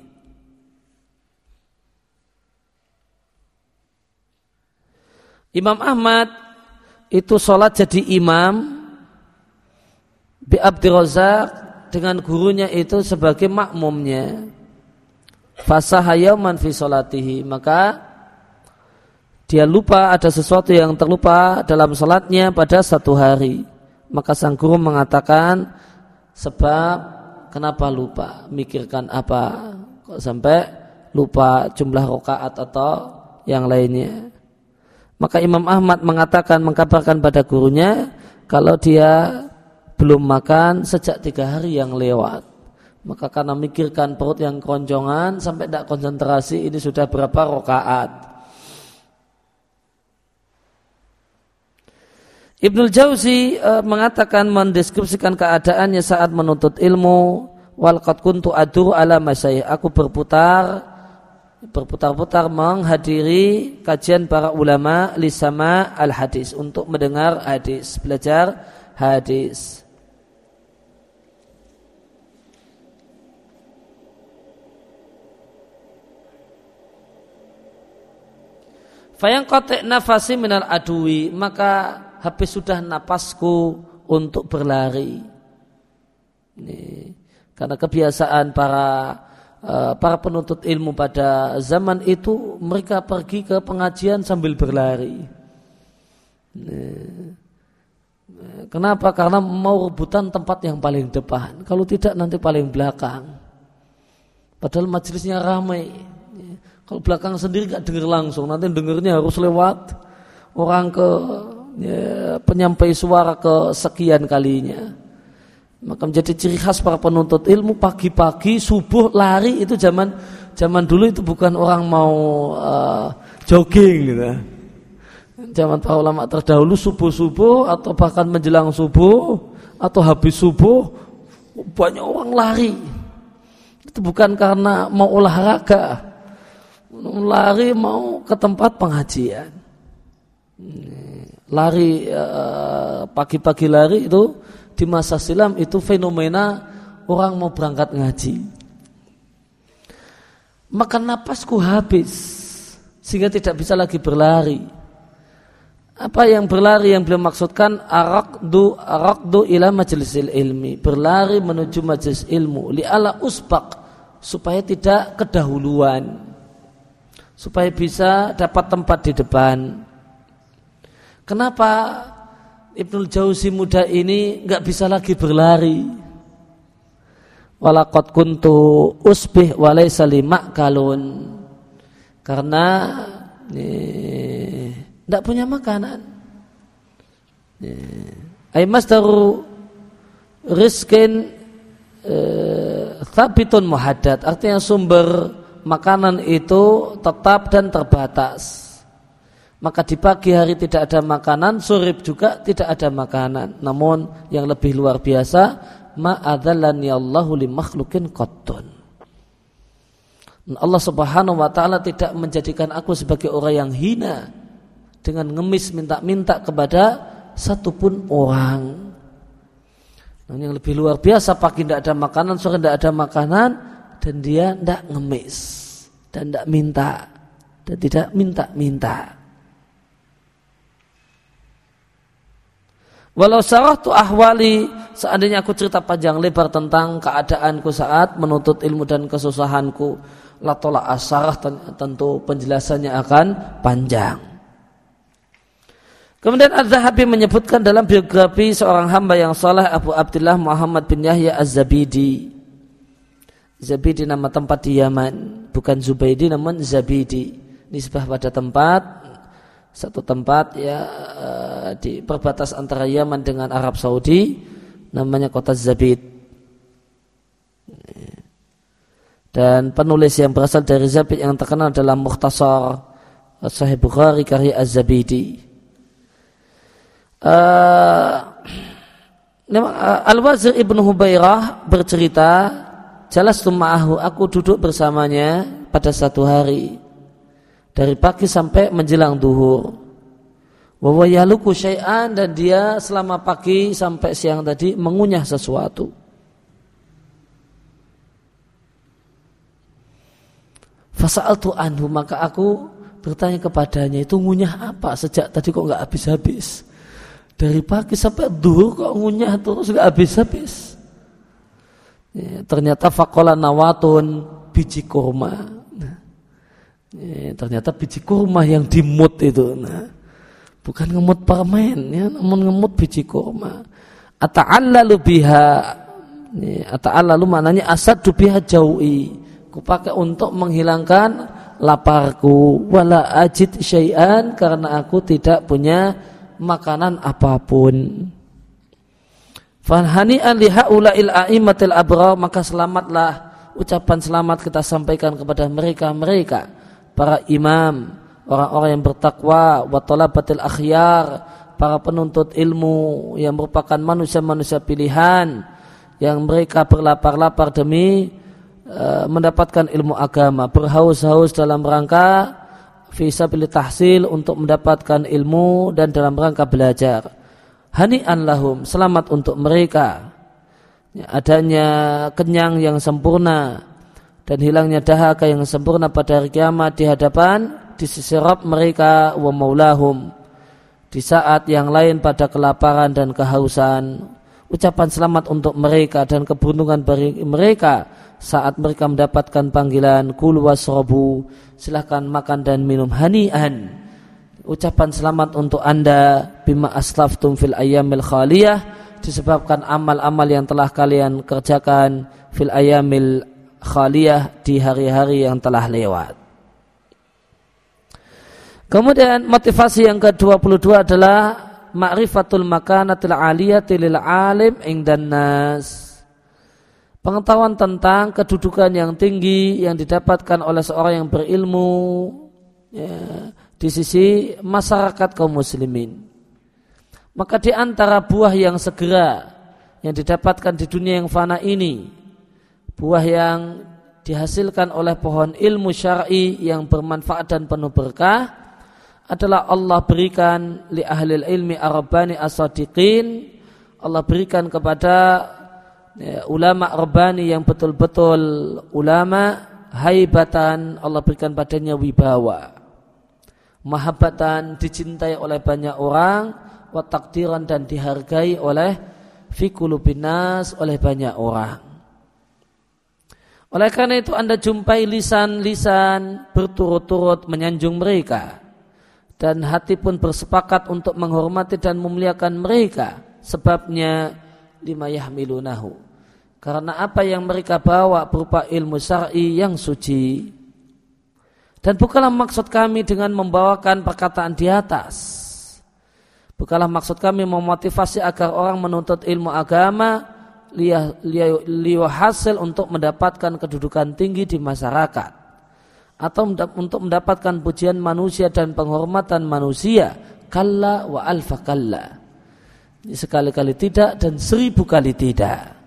Imam Ahmad itu salat jadi imam bi Abdul Razak dengan gurunya itu sebagai makmumnya. Fasaha yauman fi salatihi, maka dia lupa, ada sesuatu yang terlupa dalam salatnya pada satu hari. Maka sang guru mengatakan, sebab kenapa lupa? Mikirkan apa? Kok sampai lupa jumlah rakaat atau yang lainnya? Maka Imam Ahmad mengatakan, mengkabarkan pada gurunya kalau dia belum makan sejak tiga hari yang lewat. Maka karena mikirkan perut yang keroncongan sampai tidak konsentrasi, ini sudah berapa rakaat. Ibnul Jauzi e, mengatakan, mendeskripsikan keadaannya saat menuntut ilmu, wal qad kuntu adur ala masyayikh, aku berputar berputar-putar menghadiri kajian para ulama lisama al hadis, untuk mendengar hadis, belajar hadis. Fayang kotek nafasi minal adui, maka habis sudah napasku untuk berlari. Ini, karena kebiasaan para uh, para penuntut ilmu pada zaman itu, mereka pergi ke pengajian sambil berlari. Ini, kenapa? Karena mau rebutan tempat yang paling depan. Kalau tidak nanti paling belakang. Padahal majelisnya ramai. Kalau belakang sendiri gak dengar langsung, nanti dengarnya harus lewat orang ke ya, penyampai suara ke sekian kalinya. Maka menjadi ciri khas para penuntut ilmu, pagi-pagi subuh lari. Itu zaman zaman dulu itu bukan orang mau uh, jogging gitu. Zaman para ulama terdahulu subuh-subuh atau bahkan menjelang subuh atau habis subuh banyak orang lari. itu bukan karena mau olahraga, lari mau ke tempat pengajian. Lari pagi-pagi lari itu di masa silam itu fenomena orang mau berangkat ngaji. Maka napasku habis sehingga tidak bisa lagi berlari. Apa yang berlari yang beliau maksudkan araqdu araqdu ila majlisil ilmi, berlari menuju majelis ilmu, li'ala usbaq, supaya tidak kedahuluan, supaya bisa dapat tempat di depan. Kenapa Ibnul Jauzi muda ini enggak bisa lagi berlari? Walaqad kuntu usbih wa laysa li ma'kalun, karena eh, tidak punya makanan. Ay masdaru rizkin thabitun muhaddad, artinya sumber makanan itu tetap dan terbatas. Maka di pagi hari tidak ada makanan, sore juga tidak ada makanan. Namun yang lebih luar biasa, ma'adzallani Allahu li makhlukin qattun. Allah Subhanahu wa taala tidak menjadikan aku sebagai orang yang hina dengan ngemis minta-minta kepada satupun orang. Nah, yang lebih luar biasa, pagi tidak ada makanan, sore tidak ada makanan, dan dia tidak ngemis dan tidak minta dan tidak minta-minta. Walau sarahtu ahwali, seandainya aku cerita panjang lebar tentang keadaanku saat menuntut ilmu dan kesusahanku, latola asarah, tentu penjelasannya akan panjang. Kemudian Az-Zahabi menyebutkan dalam biografi seorang hamba yang saleh, Abu Abdullah Muhammad bin Yahya Az-Zabidi. Zabidi nama tempat di Yaman, bukan Zubaidi namun Zabidi. Nisbah pada tempat, satu tempat ya di perbatas antara Yaman dengan Arab Saudi, namanya kota Zabid. Dan penulis yang berasal dari Zabid yang terkenal dalam Mukhtasar Sahih Bukhari karya Az-Zabidi. Uh, Al-Wazir Ibnu Hubairah bercerita, jalastu ma'ahu, aku duduk bersamanya pada satu hari dari pagi sampai menjelang duhur. Wa huwa yaluku syai'an, dan dia selama pagi sampai siang tadi mengunyah sesuatu. Fasa'altu anhu, maka aku bertanya kepadanya, itu ngunyah apa sejak tadi kok enggak habis-habis? Dari pagi sampai duhur kok ngunyah terus gak habis-habis. Ya, ternyata faqala nawatun, biji kurma. Nah, ya, ternyata biji kurma yang dimut itu. Nah, bukan ngemut permen, ya, namun ngemut biji kurma. Ata'allalu biha. Ya, ata'allalu maknanya asadu biha jau'i. Kupakai untuk menghilangkan laparku. Wala ajid syai'an, karena aku tidak punya makanan apapun. Fanhani'an lihaula'il a'immatil abrar, maka selamatlah, ucapan selamat kita sampaikan kepada mereka-mereka para imam, orang-orang yang bertakwa, wa talabatil akhyar, para penuntut ilmu yang merupakan manusia-manusia pilihan yang mereka berlapar-lapar demi uh, mendapatkan ilmu agama, berhaus-haus dalam rangka fi sabili tahsil, untuk mendapatkan ilmu dan dalam rangka belajar. Hani'an lahum, selamat untuk mereka, ya, adanya kenyang yang sempurna dan hilangnya dahaga yang sempurna pada hari kiamat di hadapan, di sisi Rabb mereka, wa maulahum, di saat yang lain pada kelaparan dan kehausan. Ucapan selamat untuk mereka dan keberuntungan bagi mereka saat mereka mendapatkan panggilan kulu wasrobu, silahkan makan dan minum, hani'an, ucapan selamat untuk anda, bima aslaftum fil ayyamil khaliyah, disebabkan amal-amal yang telah kalian kerjakan fil ayyamil khaliyah, di hari-hari yang telah lewat. Kemudian motivasi yang ke dua puluh dua adalah ma'rifatul makanatil aliyati lil alim ingdan nas, pengetahuan tentang kedudukan yang tinggi yang didapatkan oleh seorang yang berilmu, ya, di sisi masyarakat kaum muslimin. Maka di antara buah yang segera yang didapatkan di dunia yang fana ini, buah yang dihasilkan oleh pohon ilmu syar'i yang bermanfaat dan penuh berkah adalah Allah berikan li ahlil ilmi ar-rabbani as-sadiqin. Allah berikan kepada ya, ulama rabbani yang betul-betul ulama, haibatan, Allah berikan padanya wibawa, mahabbatan, dicintai oleh banyak orang, wa takdiran, dan dihargai oleh fi qulubin nas, oleh banyak orang. Oleh karena itu Anda jumpai lisan-lisan berturut-turut menyanjung mereka, dan hati pun bersepakat untuk menghormati dan memuliakan mereka. Sebabnya lima yahmilunahu, karena apa yang mereka bawa berupa ilmu syar'i yang suci. Dan bukanlah maksud kami dengan membawakan perkataan di atas, bukanlah maksud kami memotivasi agar orang menuntut ilmu agama liwa hasil untuk mendapatkan kedudukan tinggi di masyarakat, atau untuk mendapatkan pujian manusia dan penghormatan manusia. Kalla wa alfa kalla, sekali-kali tidak dan seribu kali tidak.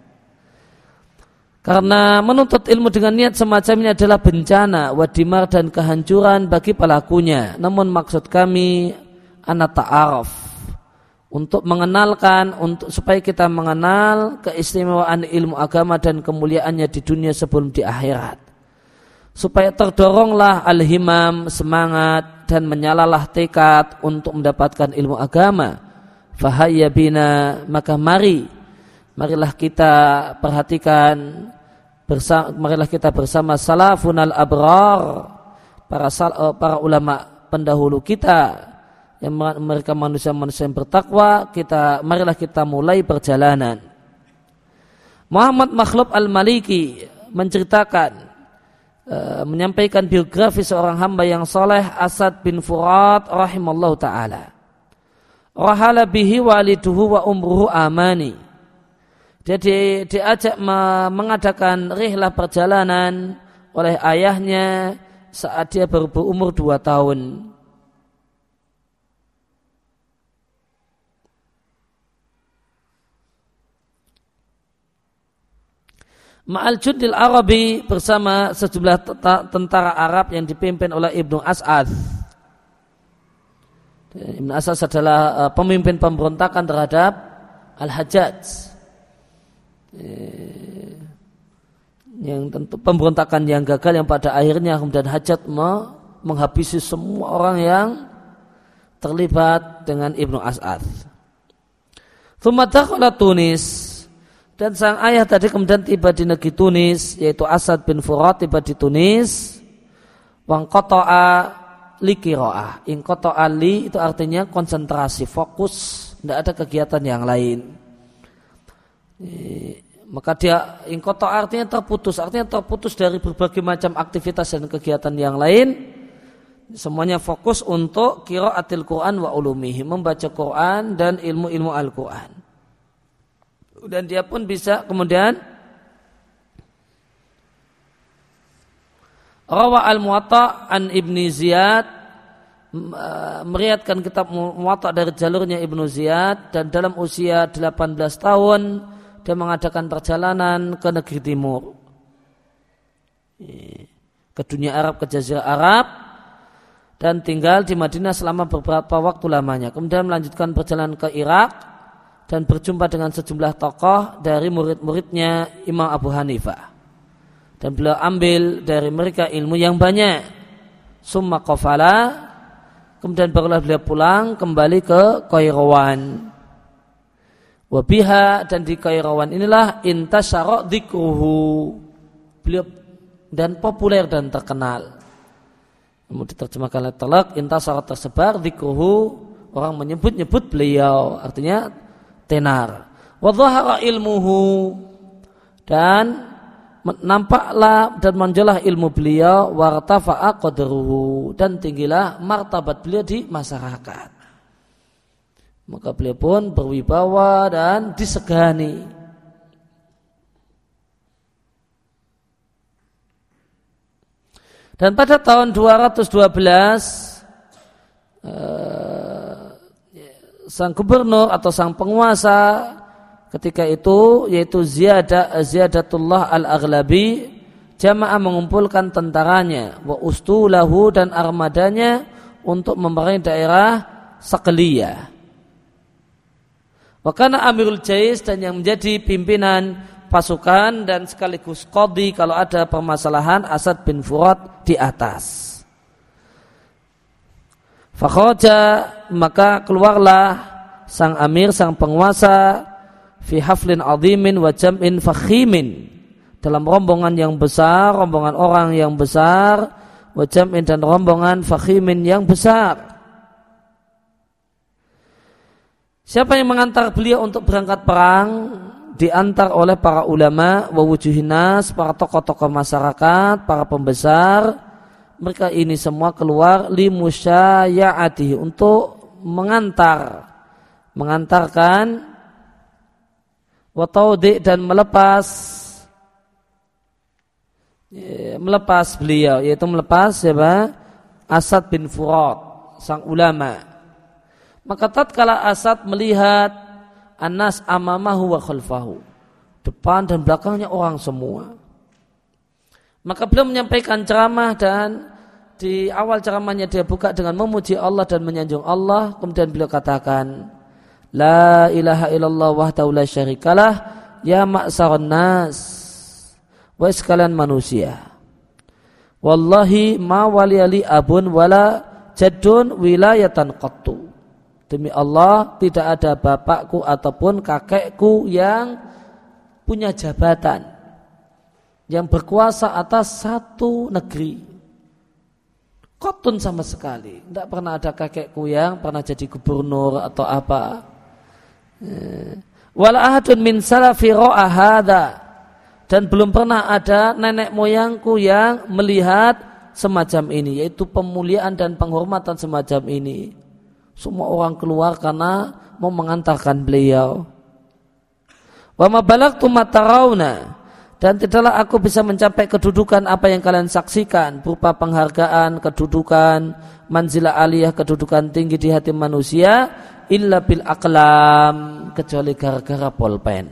Karena menuntut ilmu dengan niat semacam ini adalah bencana, wadimar, dan kehancuran bagi pelakunya. Namun maksud kami ana ta'aruf, untuk mengenalkan, untuk supaya kita mengenal keistimewaan ilmu agama dan kemuliaannya di dunia sebelum di akhirat. Supaya terdoronglah al-himam, semangat, dan menyalalah tekad untuk mendapatkan ilmu agama. Fahayya bina, maka mari, marilah kita perhatikan bersama, marilah kita bersama salafunal abrar, para para ulama pendahulu kita yang mereka manusia-manusia yang bertakwa. Kita marilah kita mulai perjalanan. Muhammad Makhlub Al-Maliki menceritakan, uh, menyampaikan biografi seorang hamba yang soleh, Asad bin Furat rahimallahu ta'ala. Rahala bihi waliduhu wa umruhu amani. Dia di, diajak mengadakan rihlah perjalanan oleh ayahnya saat dia baru berumur dua tahun. Ma'al Jundil Arabi, bersama sejumlah tentara Arab yang dipimpin oleh Ibnu As'ad. Ibnu As'ad adalah pemimpin pemberontakan terhadap Al-Hajjaj, yang tentu pemberontakan yang gagal, yang pada akhirnya kemudian Hajjaj menghabisi semua orang yang terlibat dengan Ibnu As'ad. Tsumma dakhala Tunis, dan sang ayah tadi kemudian tiba di negeri Tunis, yaitu Asad bin Furat tiba di Tunis. Wang qata'a li qira'ah. In qata'a li itu artinya konsentrasi, fokus, tidak ada kegiatan yang lain. E, maka dia in qata'a artinya terputus, artinya terputus dari berbagai macam aktivitas dan kegiatan yang lain. Semuanya fokus untuk qira'atil Quran wa ulumihi, membaca Quran dan ilmu-ilmu Al-Quran. Dan dia pun bisa kemudian Rawa al-Muwatta an Ibni Ziyad, meriatkan kitab Muwatta dari jalurnya Ibnu Ziyad, dan dalam usia delapan belas tahun dia mengadakan perjalanan ke negeri timur, ke dunia Arab, ke Jazirah Arab, dan tinggal di Madinah selama beberapa waktu lamanya. Kemudian melanjutkan perjalanan ke Irak dan berjumpa dengan sejumlah tokoh dari murid-muridnya Imam Abu Hanifah, dan beliau ambil dari mereka ilmu yang banyak. Summa qafala, kemudian barulah beliau pulang kembali ke Qairawan. Wabiha, dan di Qairawan inilah intasyara dzikruhu, beliau dan populer dan terkenal. Kemudian diterjemahkan oleh Talak, intasyara tersebar, dzikruhu orang menyebut-nyebut beliau, artinya tenar. Wa dhahara ilmuhu, dan nampaklah dan menjelah ilmu beliau, wartafa'a qadruhu, dan tinggilah martabat beliau di masyarakat. Maka beliau pun berwibawa dan disegani. Dan pada tahun dua ratus dua belas sang gubernur atau sang penguasa ketika itu, yaitu Ziyadah Ziyadatullah Al-Aghlabi, Jamaah mengumpulkan tentaranya, wa ustulahu dan armadanya untuk memerangi daerah Saqliyah. Wa kana amirul jais, dan yang menjadi pimpinan pasukan dan sekaligus qadhi kalau ada permasalahan Asad bin Furat di atas. Fakhoja, maka keluarlah sang amir, sang penguasa, fi haflin azimin wa jam'in fakhimin, dalam rombongan yang besar, rombongan orang yang besar, wa jam'in dan rombongan fakhimin yang besar. Siapa yang mengantar beliau untuk berangkat perang? Diantar oleh para ulama wa wujuhinas, para tokoh-tokoh masyarakat, para pembesar. Mereka ini semua keluar li musyayya'atihi, untuk mengantar, mengantarkan wa taudi, dan melepas melepas beliau, yaitu melepas siapa? Asad bin Furat, sang ulama. Maka tatkala Asad melihat Anas amamahu wa khalfahu, depan dan belakangnya orang semua, maka beliau menyampaikan ceramah, dan di awal ceramahnya dia buka dengan memuji Allah dan menyanjung Allah. Kemudian beliau katakan, La ilaha illallah wahdahu la syarikalah, ya ma'syaran nas, wa sekalian manusia. Wallahi ma waliyali abun wala jaddun wilayatan qattu. Demi Allah, tidak ada bapakku ataupun kakekku yang punya jabatan, yang berkuasa atas satu negeri. Qatun sama sekali. Tidak pernah ada kakekku yang pernah jadi gubernur atau apa. Wala ahadun min salafi ra'a hadza, dan belum pernah ada nenek moyangku yang melihat semacam ini, yaitu pemuliaan dan penghormatan semacam ini. Semua orang keluar karena mau mengantarkan beliau. Wa ma balagtu ma tarawna, dan tidaklah aku bisa mencapai kedudukan apa yang kalian saksikan, berupa penghargaan, kedudukan, manzilah aliyah, kedudukan tinggi di hati manusia, illa bil aqlam, kecuali gara-gara pulpen.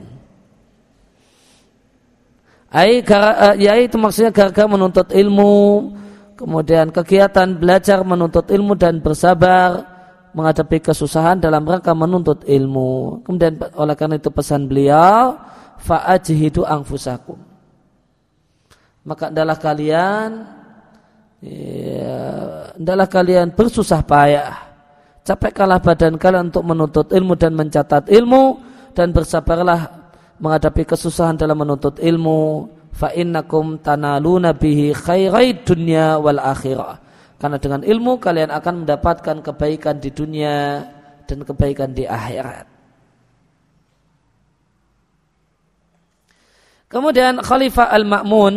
Ai gara, ya itu maksudnya gara-gara menuntut ilmu, kemudian kegiatan belajar menuntut ilmu dan bersabar menghadapi kesusahan dalam rangka menuntut ilmu. Kemudian oleh karena itu pesan beliau, fa'ajhidu anfusakum, maka hendaklah kalian ya, hendaklah kalian bersusah payah, capekkanlah badan kalian untuk menuntut ilmu dan mencatat ilmu, dan bersabarlah menghadapi kesusahan dalam menuntut ilmu. Fa innakum tanaluna bihi khairai dunya wal akhirah, karena dengan ilmu kalian akan mendapatkan kebaikan di dunia dan kebaikan di akhirat. Kemudian Khalifah Al-Ma'mun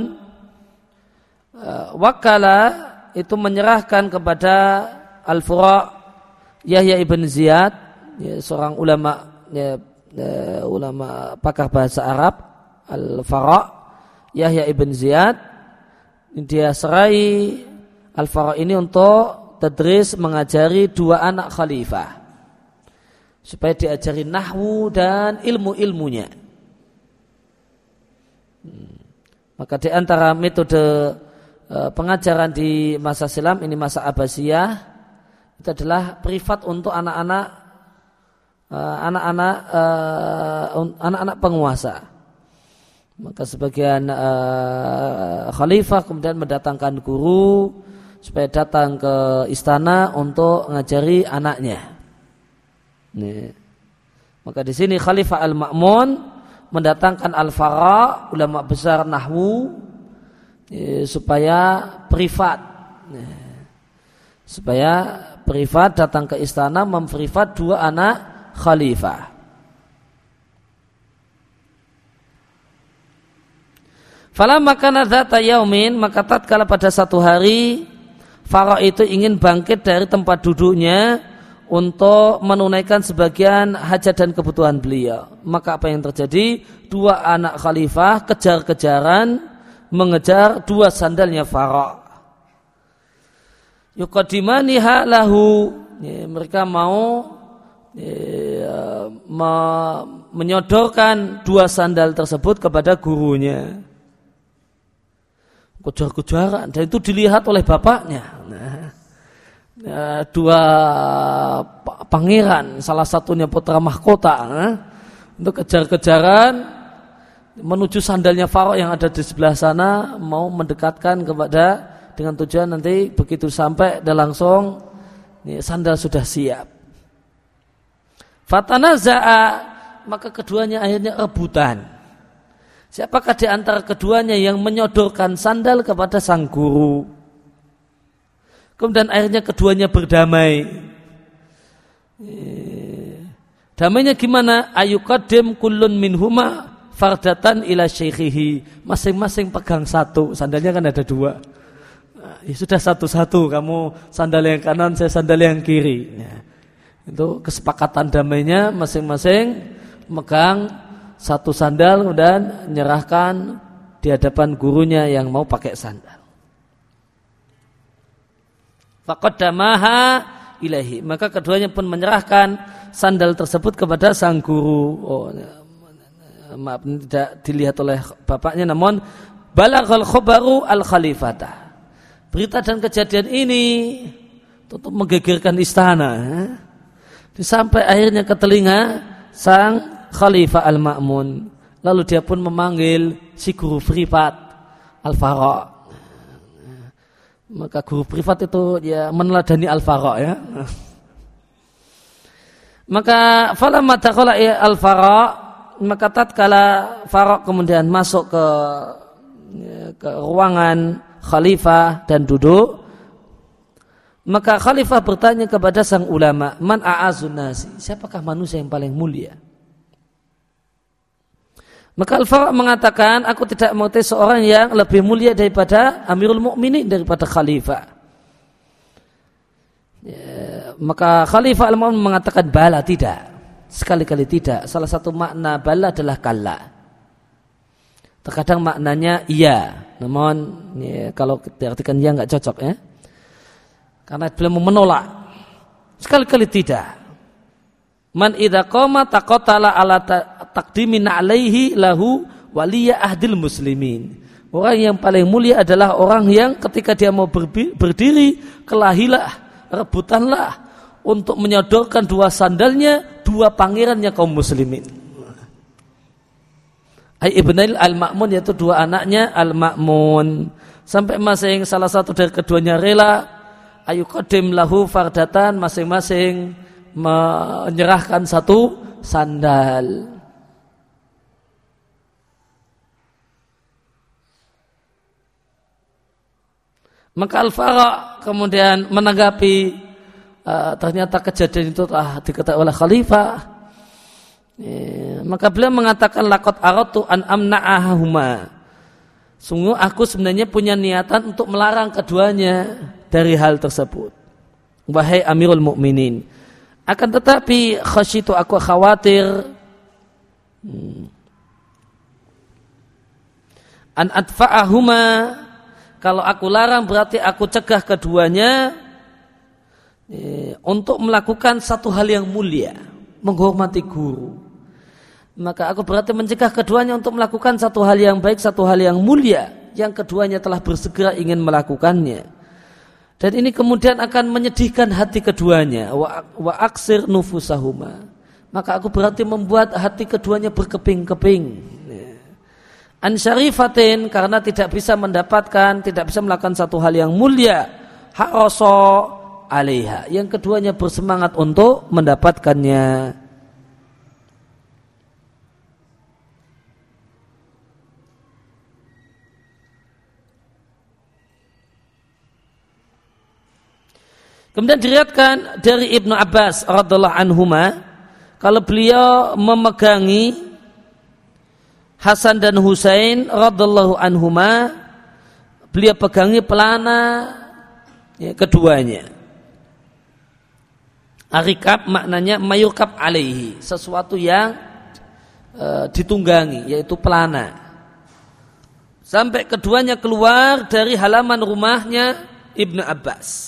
wakala itu menyerahkan kepada Al-Fura' Yahya ibn Ziyad, ya, seorang ulama, ya, ya, ulama pakar bahasa Arab, Al-Fara' Yahya ibn Ziyad. Dia serai Al-Fara' ini untuk tadris, mengajari dua anak khalifah supaya diajari nahwu dan ilmu-ilmunya. Hmm. Maka di antara metode uh, pengajaran di masa silam ini, masa Abbasiyah, itu adalah privat untuk anak-anak uh, anak-anak uh, anak-anak penguasa. Maka sebagian uh, khalifah kemudian mendatangkan guru supaya datang ke istana untuk ngajari anaknya. Nih. Maka di sini Khalifah Al-Ma'mun mendatangkan Al-Fara', ulama besar nahwu, eh, supaya privat, eh, supaya privat datang ke istana memprivat dua anak khalifah. Falamma kana dzata yaumin, maka tatkala pada satu hari Fara' itu ingin bangkit dari tempat duduknya untuk menunaikan sebagian hajat dan kebutuhan beliau. Maka apa yang terjadi? Dua anak khalifah kejar-kejaran mengejar dua sandalnya Fara'. Yuqaddimaniha lahu, ya, mereka mau ya, me- menyodorkan dua sandal tersebut kepada gurunya. kejar-kejaran, dan itu dilihat oleh bapaknya. Nah, dua pangeran, salah satunya putra mahkota, nah, untuk kejar-kejaran menuju sandalnya Farok yang ada di sebelah sana, mau mendekatkan kepada dengan tujuan nanti begitu sampai dan langsung ini, sandal sudah siap. Fatanaza'a, maka keduanya akhirnya rebutan. Siapakah di antara keduanya yang menyodorkan sandal kepada sang guru? Kemudian akhirnya keduanya berdamai. Damainya gimana? Ayuqaddim kullun minhuma fardatan ila syekhihi. Masing-masing pegang satu. Sandalnya kan ada dua. Ya sudah satu-satu. Kamu sandal yang kanan, saya sandal yang kiri. Ya. Itu kesepakatan damainya, masing-masing megang satu sandal dan menyerahkan di hadapan gurunya yang mau pakai sandal. Faqaddamaha ilahi, maka keduanya pun menyerahkan sandal tersebut kepada sang guru. Oh, maaf, tidak dilihat oleh bapaknya, namun balaghal khabaru al khalifata. Berita dan kejadian ini tutup menggegerkan istana. Sampai akhirnya ke telinga sang Khalifah Al-Ma'mun. Lalu dia pun memanggil si guru privat Al-Farok. Maka guru privat itu ya meneladani Al-Farok ya. Maka falamma dakhala Al-Farok, maka tatkala Farok kemudian masuk ke ke ruangan khalifah dan duduk, maka khalifah bertanya kepada sang ulama, man a'azun nasi, siapakah manusia yang paling mulia? Maka Al-Farok mengatakan, aku tidak mengetahui seorang yang lebih mulia daripada Amirul Mukminin, daripada Khalifah. Ya, maka Khalifah Al-Ma'mun mengatakan, bala, tidak. Sekali-kali tidak. Salah satu makna bala adalah kalla. Terkadang maknanya iya. Namun ya, kalau diartikan iya nggak cocok ya. Karena beliau menolak. Sekali-kali tidak. Man idza qama taqatala ala taqdimin alaihi lahu waliya ahdil muslimin. Orang yang paling mulia adalah orang yang ketika dia mau berdiri, kelahilah, rebutanlah untuk menyodorkan dua sandalnya, dua pangerannya kaum muslimin. Ai ibnail al-Ma'mun, yaitu dua anaknya al-Ma'mun. Sampai masing salah satu dari keduanya rela ayuqaddim lahu fardatan, masing-masing menyerahkan satu sandal. Maka Al-Farok kemudian menanggapi uh, ternyata kejadian itu telah diketahui oleh khalifah. Ya, maka beliau mengatakan laqad aradtu an amna'ahuma. Sungguh aku sebenarnya punya niatan untuk melarang keduanya dari hal tersebut. Wahai Amirul Mukminin, akan tetapi khasyitu, aku khawatir hmm, an adfa'ahuma, kalau aku larang berarti aku cegah keduanya eh, untuk melakukan satu hal yang mulia, menghormati guru. Maka aku berarti mencegah keduanya untuk melakukan satu hal yang baik, satu hal yang mulia, yang keduanya telah bersegera ingin melakukannya. Dan ini kemudian akan menyedihkan hati keduanya. Wa, wa aksir nufusahuma. Maka aku berarti membuat hati keduanya berkeping-keping. An syarifatin, karena tidak bisa mendapatkan, tidak bisa melakukan satu hal yang mulia. Ha'roso alaiha, yang keduanya bersemangat untuk mendapatkannya. Kemudian diriwayatkan dari Ibnu Abbas radhiyallahu anhuma, kalau beliau memegangi Hasan dan Husain radhiyallahu anhuma, beliau pegangi pelana ya, keduanya. Arikab maknanya mayukab alaihi, sesuatu yang e, ditunggangi, yaitu pelana. Sampai keduanya keluar dari halaman rumahnya Ibnu Abbas.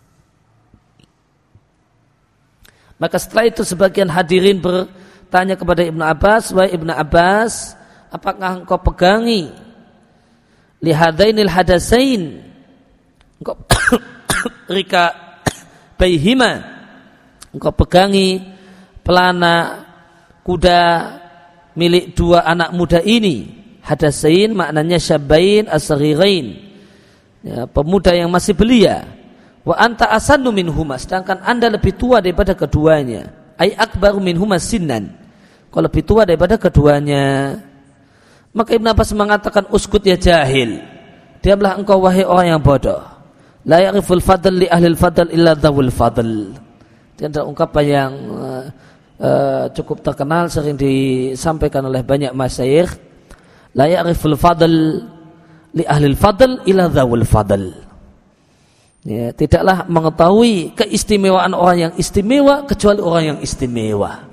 Maka setelah itu sebagian hadirin bertanya kepada Ibnu Abbas, wahai Ibnu Abbas, apakah engkau pegangi lihadainil hadasain, engkau rika baihima, engkau pegangi pelana kuda milik dua anak muda ini. Hadasain maknanya syabain asghirain, ya, pemuda yang masih belia. Wa anta asannu minhuma, sedangkan anda lebih tua daripada keduanya. Ai akbaru minhuma sinnan, kalau lebih tua daripada keduanya. Maka Ibn Abbas mengatakan, uskut ya jahil, diamlah engkau wahai orang yang bodoh. La ya'riful fadl li ahlil fadl illa dzawul fadl. Ini adalah ungkapan yang uh, uh, cukup terkenal, sering disampaikan oleh banyak masyayikh. La ya'riful fadl li ahlil fadl illa dzawul fadl. Ya, tidaklah mengetahui keistimewaan orang yang istimewa kecuali orang yang istimewa.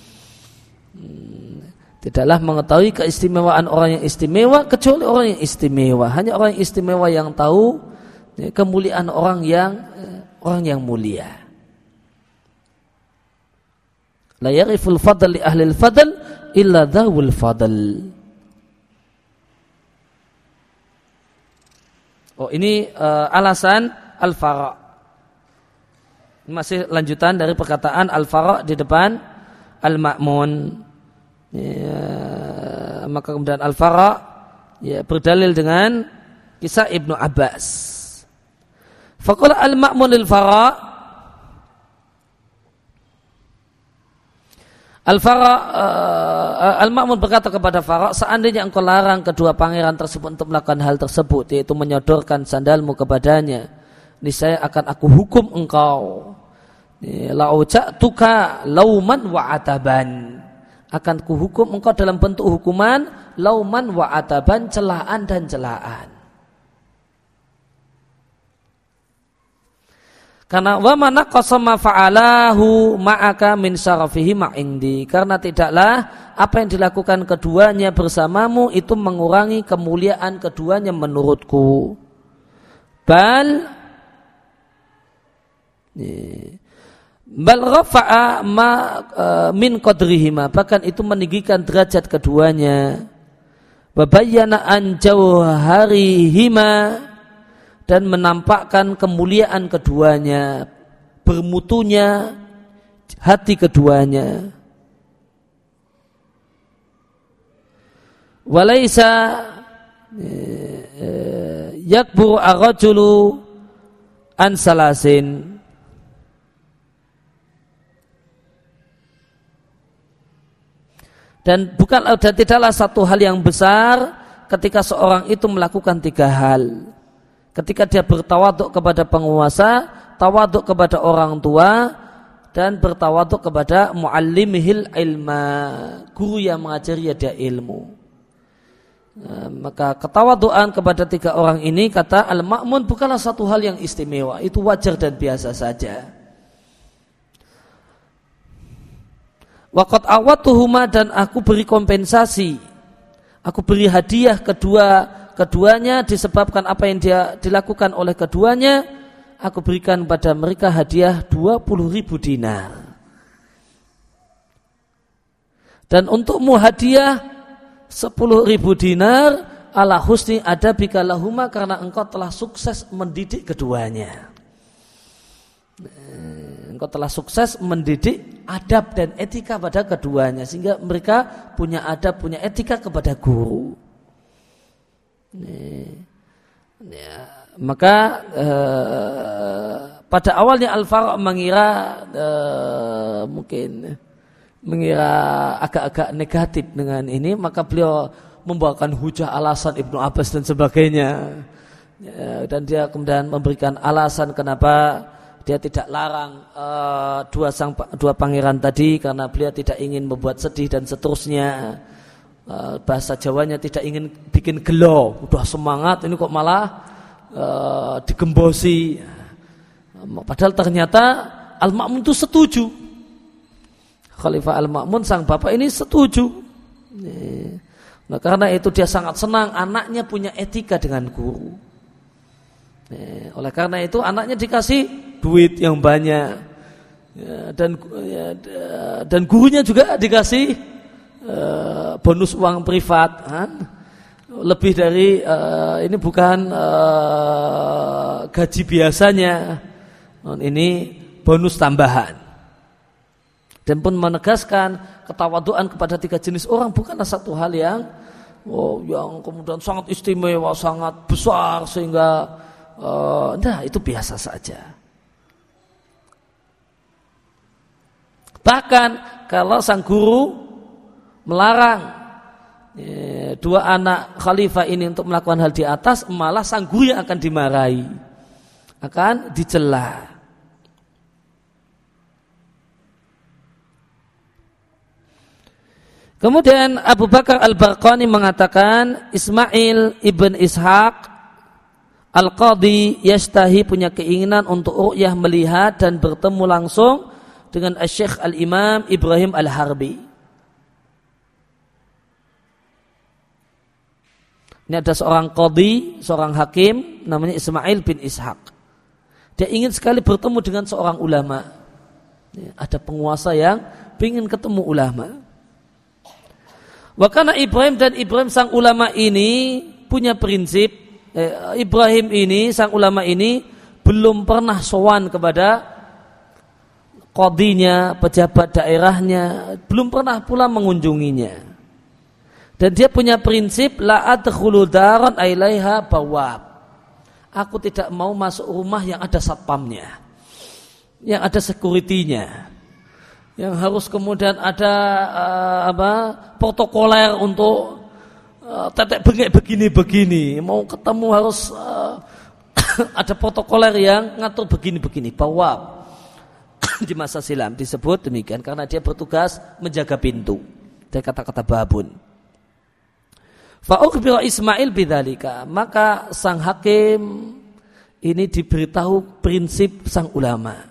Tidaklah mengetahui keistimewaan orang yang istimewa kecuali orang yang istimewa. Hanya orang yang istimewa yang tahu, ya, kemuliaan orang yang orang yang mulia. La yariful fadl li ahli al-fadl illa dzawul fadl. Oh, ini uh, alasan al-fara'. Masih lanjutan dari perkataan al-fara' di depan al-ma'mun. Ya, maka kemudian al-fara' ya, berdalil dengan kisah Ibnu Abbas. Faqala al-ma'mun lil-fara' Al-Fara' uh, Al-Ma'mun berkata kepada Fara', seandainya engkau larang kedua pangeran tersebut untuk melakukan hal tersebut, yaitu menyodorkan sandalmu kepadanya, niscaya akan aku hukum engkau. La'uja'tuka lauman wa ataban, akan kuhukum engkau dalam bentuk hukuman lauman wa ataban, celaan dan celaan. Karena wa man qasama fa'alahu ma'aka min syarafihi ma'indi, karena tidaklah apa yang dilakukan keduanya bersamamu itu mengurangi kemuliaan keduanya menurutku. Bal bal rafa'a ma min qadrihima, bahkan itu meninggikan derajat keduanya. Wa bayyana an jauharihima, dan menampakkan kemuliaan keduanya, bermutunya hati keduanya. Walaisa yakburu ar-rajulu an salasin, dan bukan dan tidaklah satu hal yang besar ketika seorang itu melakukan tiga hal. Ketika dia bertawaduk kepada penguasa, tawaduk kepada orang tua, dan bertawaduk kepada muallimihil ilma, guru yang mengajari dia ilmu. Nah, maka ketawaduan kepada tiga orang ini, kata Al-Ma'mun, bukanlah satu hal yang istimewa, itu wajar dan biasa saja. Waqad awatuhuma, dan aku beri kompensasi, aku beri hadiah kedua keduanya disebabkan apa yang dia dilakukan oleh keduanya, aku berikan pada mereka hadiah dua puluh ribu dinar. Dan untukmu hadiah sepuluh ribu dinar ala husni adabika lahuma, karena engkau telah sukses mendidik keduanya. Engkau telah sukses mendidik adab dan etika pada keduanya, sehingga mereka punya adab, punya etika kepada guru. Ini, ya, maka eh, pada awalnya Al-Fara' mengira eh, mungkin mengira agak-agak negatif dengan ini, maka beliau membawakan hujah alasan Ibnu Abbas dan sebagainya, ya, dan dia kemudian memberikan alasan kenapa dia tidak larang uh, dua sang dua pangeran tadi, karena beliau tidak ingin membuat sedih dan seterusnya. Uh, bahasa Jawanya tidak ingin bikin gelo, udah semangat ini kok malah uh, digembosi. Uh, padahal ternyata Al-Ma'mun itu setuju. Khalifah Al-Ma'mun sang bapak ini setuju. Nah, karena itu dia sangat senang anaknya punya etika dengan guru. Nah, oleh karena itu anaknya dikasih duit yang banyak, ya, dan ya, dan gurunya juga dikasih uh, bonus uang privat. Kan? lebih dari uh, ini bukan uh, gaji biasanya, ini bonus tambahan. Dan pun menegaskan ketawaduan kepada tiga jenis orang bukanlah satu hal yang oh, yang kemudian sangat istimewa, sangat besar sehingga uh, nah itu biasa saja. Bahkan kalau sang guru melarang dua anak khalifah ini untuk melakukan hal di atas, malah sang guru yang akan dimarahi, akan dicela. Kemudian Abu Bakar Al-Barqani mengatakan Ismail ibn Ishaq Al-Qadhi yastahi punya keinginan untuk ru'yah melihat dan bertemu langsung dengan Syekh Al-Imam Ibrahim Al-Harbi. Ini ada seorang qadhi, seorang hakim namanya Ismail bin Ishaq. Dia ingin sekali bertemu dengan seorang ulama. Ada penguasa yang ingin ketemu ulama. Wa kana Ibrahim dan Ibrahim sang ulama ini punya prinsip. Eh, Ibrahim ini sang ulama ini belum pernah sowan kepada qadhinya, pejabat daerahnya, belum pernah pula mengunjunginya. Dan dia punya prinsip la adkhulu daran ailaiha bawab. Aku tidak mau masuk rumah yang ada satpamnya, yang ada security-nya, yang harus kemudian ada uh, apa protokoler untuk uh, tetek bengek begini-begini. Mau ketemu harus uh, ada protokoler yang ngatur begini-begini. Bawab di masa silam disebut demikian karena dia bertugas menjaga pintu. Dari kata-kata babun. Fa'ukhbira Ismail bidzalika, maka sang hakim ini diberitahu prinsip sang ulama.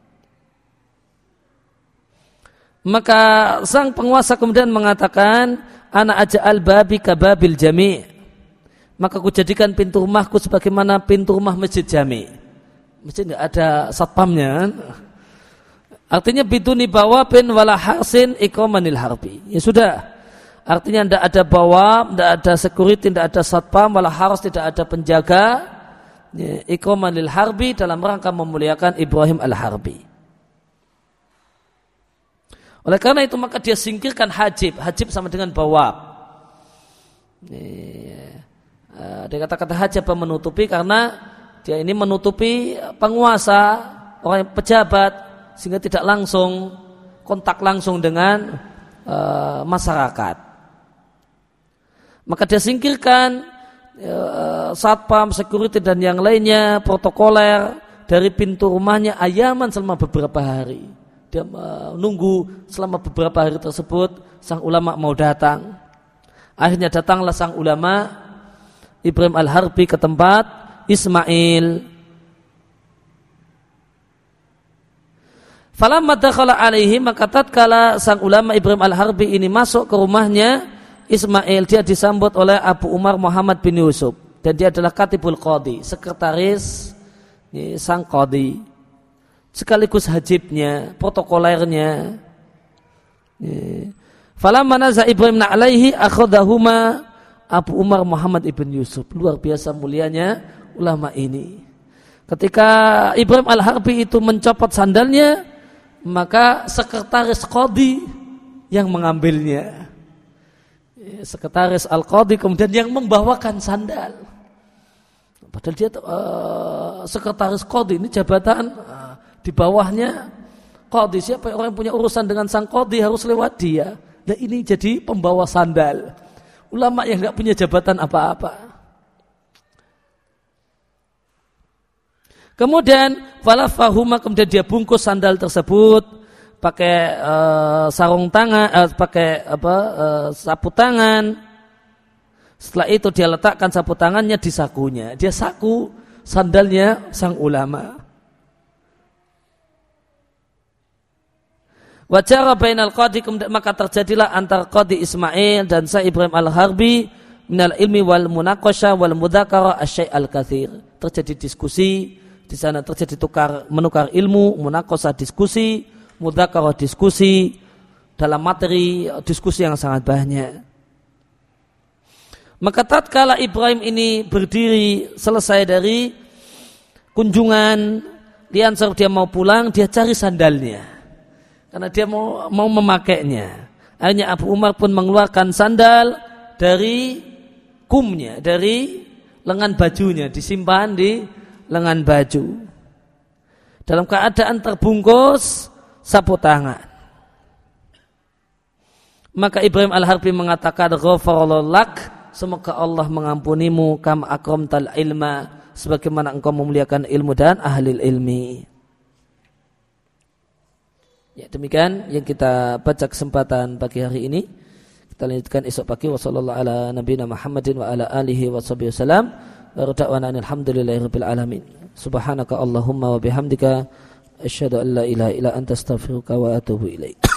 Maka sang penguasa kemudian mengatakan, ana aja'al babi kababil jami'. Maka aku jadikan pintu rumahku sebagaimana pintu rumah masjid jami'. Masjid enggak ada satpamnya. Artinya biduni bawabin wala harsin iqamanil harbi. Ya sudah. Artinya tidak ada bawab, tidak ada security, tidak ada satpam, malah harus tidak ada penjaga. Ya, iqaman lil harbi dalam rangka memuliakan Ibrahim al-Harbi. Oleh karena itu maka dia singkirkan hajib. Hajib sama dengan bawab. Ya, dia kata-kata hajib menutupi karena dia ini menutupi penguasa, orang pejabat sehingga tidak langsung kontak langsung dengan uh, masyarakat. Maka dia singkirkan uh, satpam, security dan yang lainnya, protokoler dari pintu rumahnya ayaman selama beberapa hari. Dia menunggu uh, selama beberapa hari tersebut sang ulama mau datang. Akhirnya datanglah sang ulama Ibrahim Al-Harbi ke tempat Ismail. Falamma dakhala alaihi, maka tatkala sang ulama Ibrahim Al-Harbi ini masuk ke rumahnya Ismail, dia disambut oleh Abu Umar Muhammad bin Yusuf dan dia adalah katibul qadhi, sekretaris ini, sang qadhi sekaligus hajibnya, protokolernya. Falamma naza Ibrahim alaihi akhadahuma Abu Umar Muhammad ibn Yusuf. Luar biasa mulianya ulama ini. Ketika Ibrahim Al-Harbi itu mencopot sandalnya, maka sekretaris qadhi yang mengambilnya. Sekretaris Al-Qadhi kemudian yang membawakan sandal. Padahal dia uh, sekretaris qadhi ini jabatan uh, di bawahnya qadhi. Siapa orang yang punya urusan dengan sang qadhi harus lewat dia. Nah ini jadi pembawa sandal. Ulama yang enggak punya jabatan apa-apa. Kemudian falafahuma, kemudian dia bungkus sandal tersebut pakai uh, sarung tangan, uh, pakai apa uh, sapu tangan. Setelah itu dia letakkan sapu tangannya di sakunya. Dia saku sandalnya sang ulama. Wajara bainal qadhi, maka terjadilah antar qadhi Ismail dan Sa Ibrahim Al-Harbi minal ilmi wal munaqasha wal mudzakarah asy-syai' al-katsir. Terjadi diskusi, di sana terjadi tukar menukar ilmu, munaqasha diskusi, mudzakarah diskusi dalam materi diskusi yang sangat banyak. Maka tatkala Ibrahim ini berdiri selesai dari kunjungan Liansor, dia mau pulang, dia cari sandalnya karena dia mau mau memakainya. Akhirnya Abu Umar pun mengeluarkan sandal dari kumnya, dari lengan bajunya, disimpan di lengan baju dalam keadaan terbungkus sapu tangan. Maka Ibrahim Al-Harbi mengatakan, ghafarallahu lak, semoga Allah mengampunimu, kam akramtal ilma, sebagaimana engkau memuliakan ilmu dan ahli ilmi. Ya, demikian yang kita baca kesempatan pagi hari ini. Kita lanjutkan esok pagi. Wassallallahu ala nabiyina Muhammadin wa ala alihi wa sahbihi wasallam. Wa rada'wana alhamdulillahirabbil alamin. Subhanaka Allahumma wa bihamdika asyhadu an la ilaha illa anta astaghfiruka wa atubu ilaik.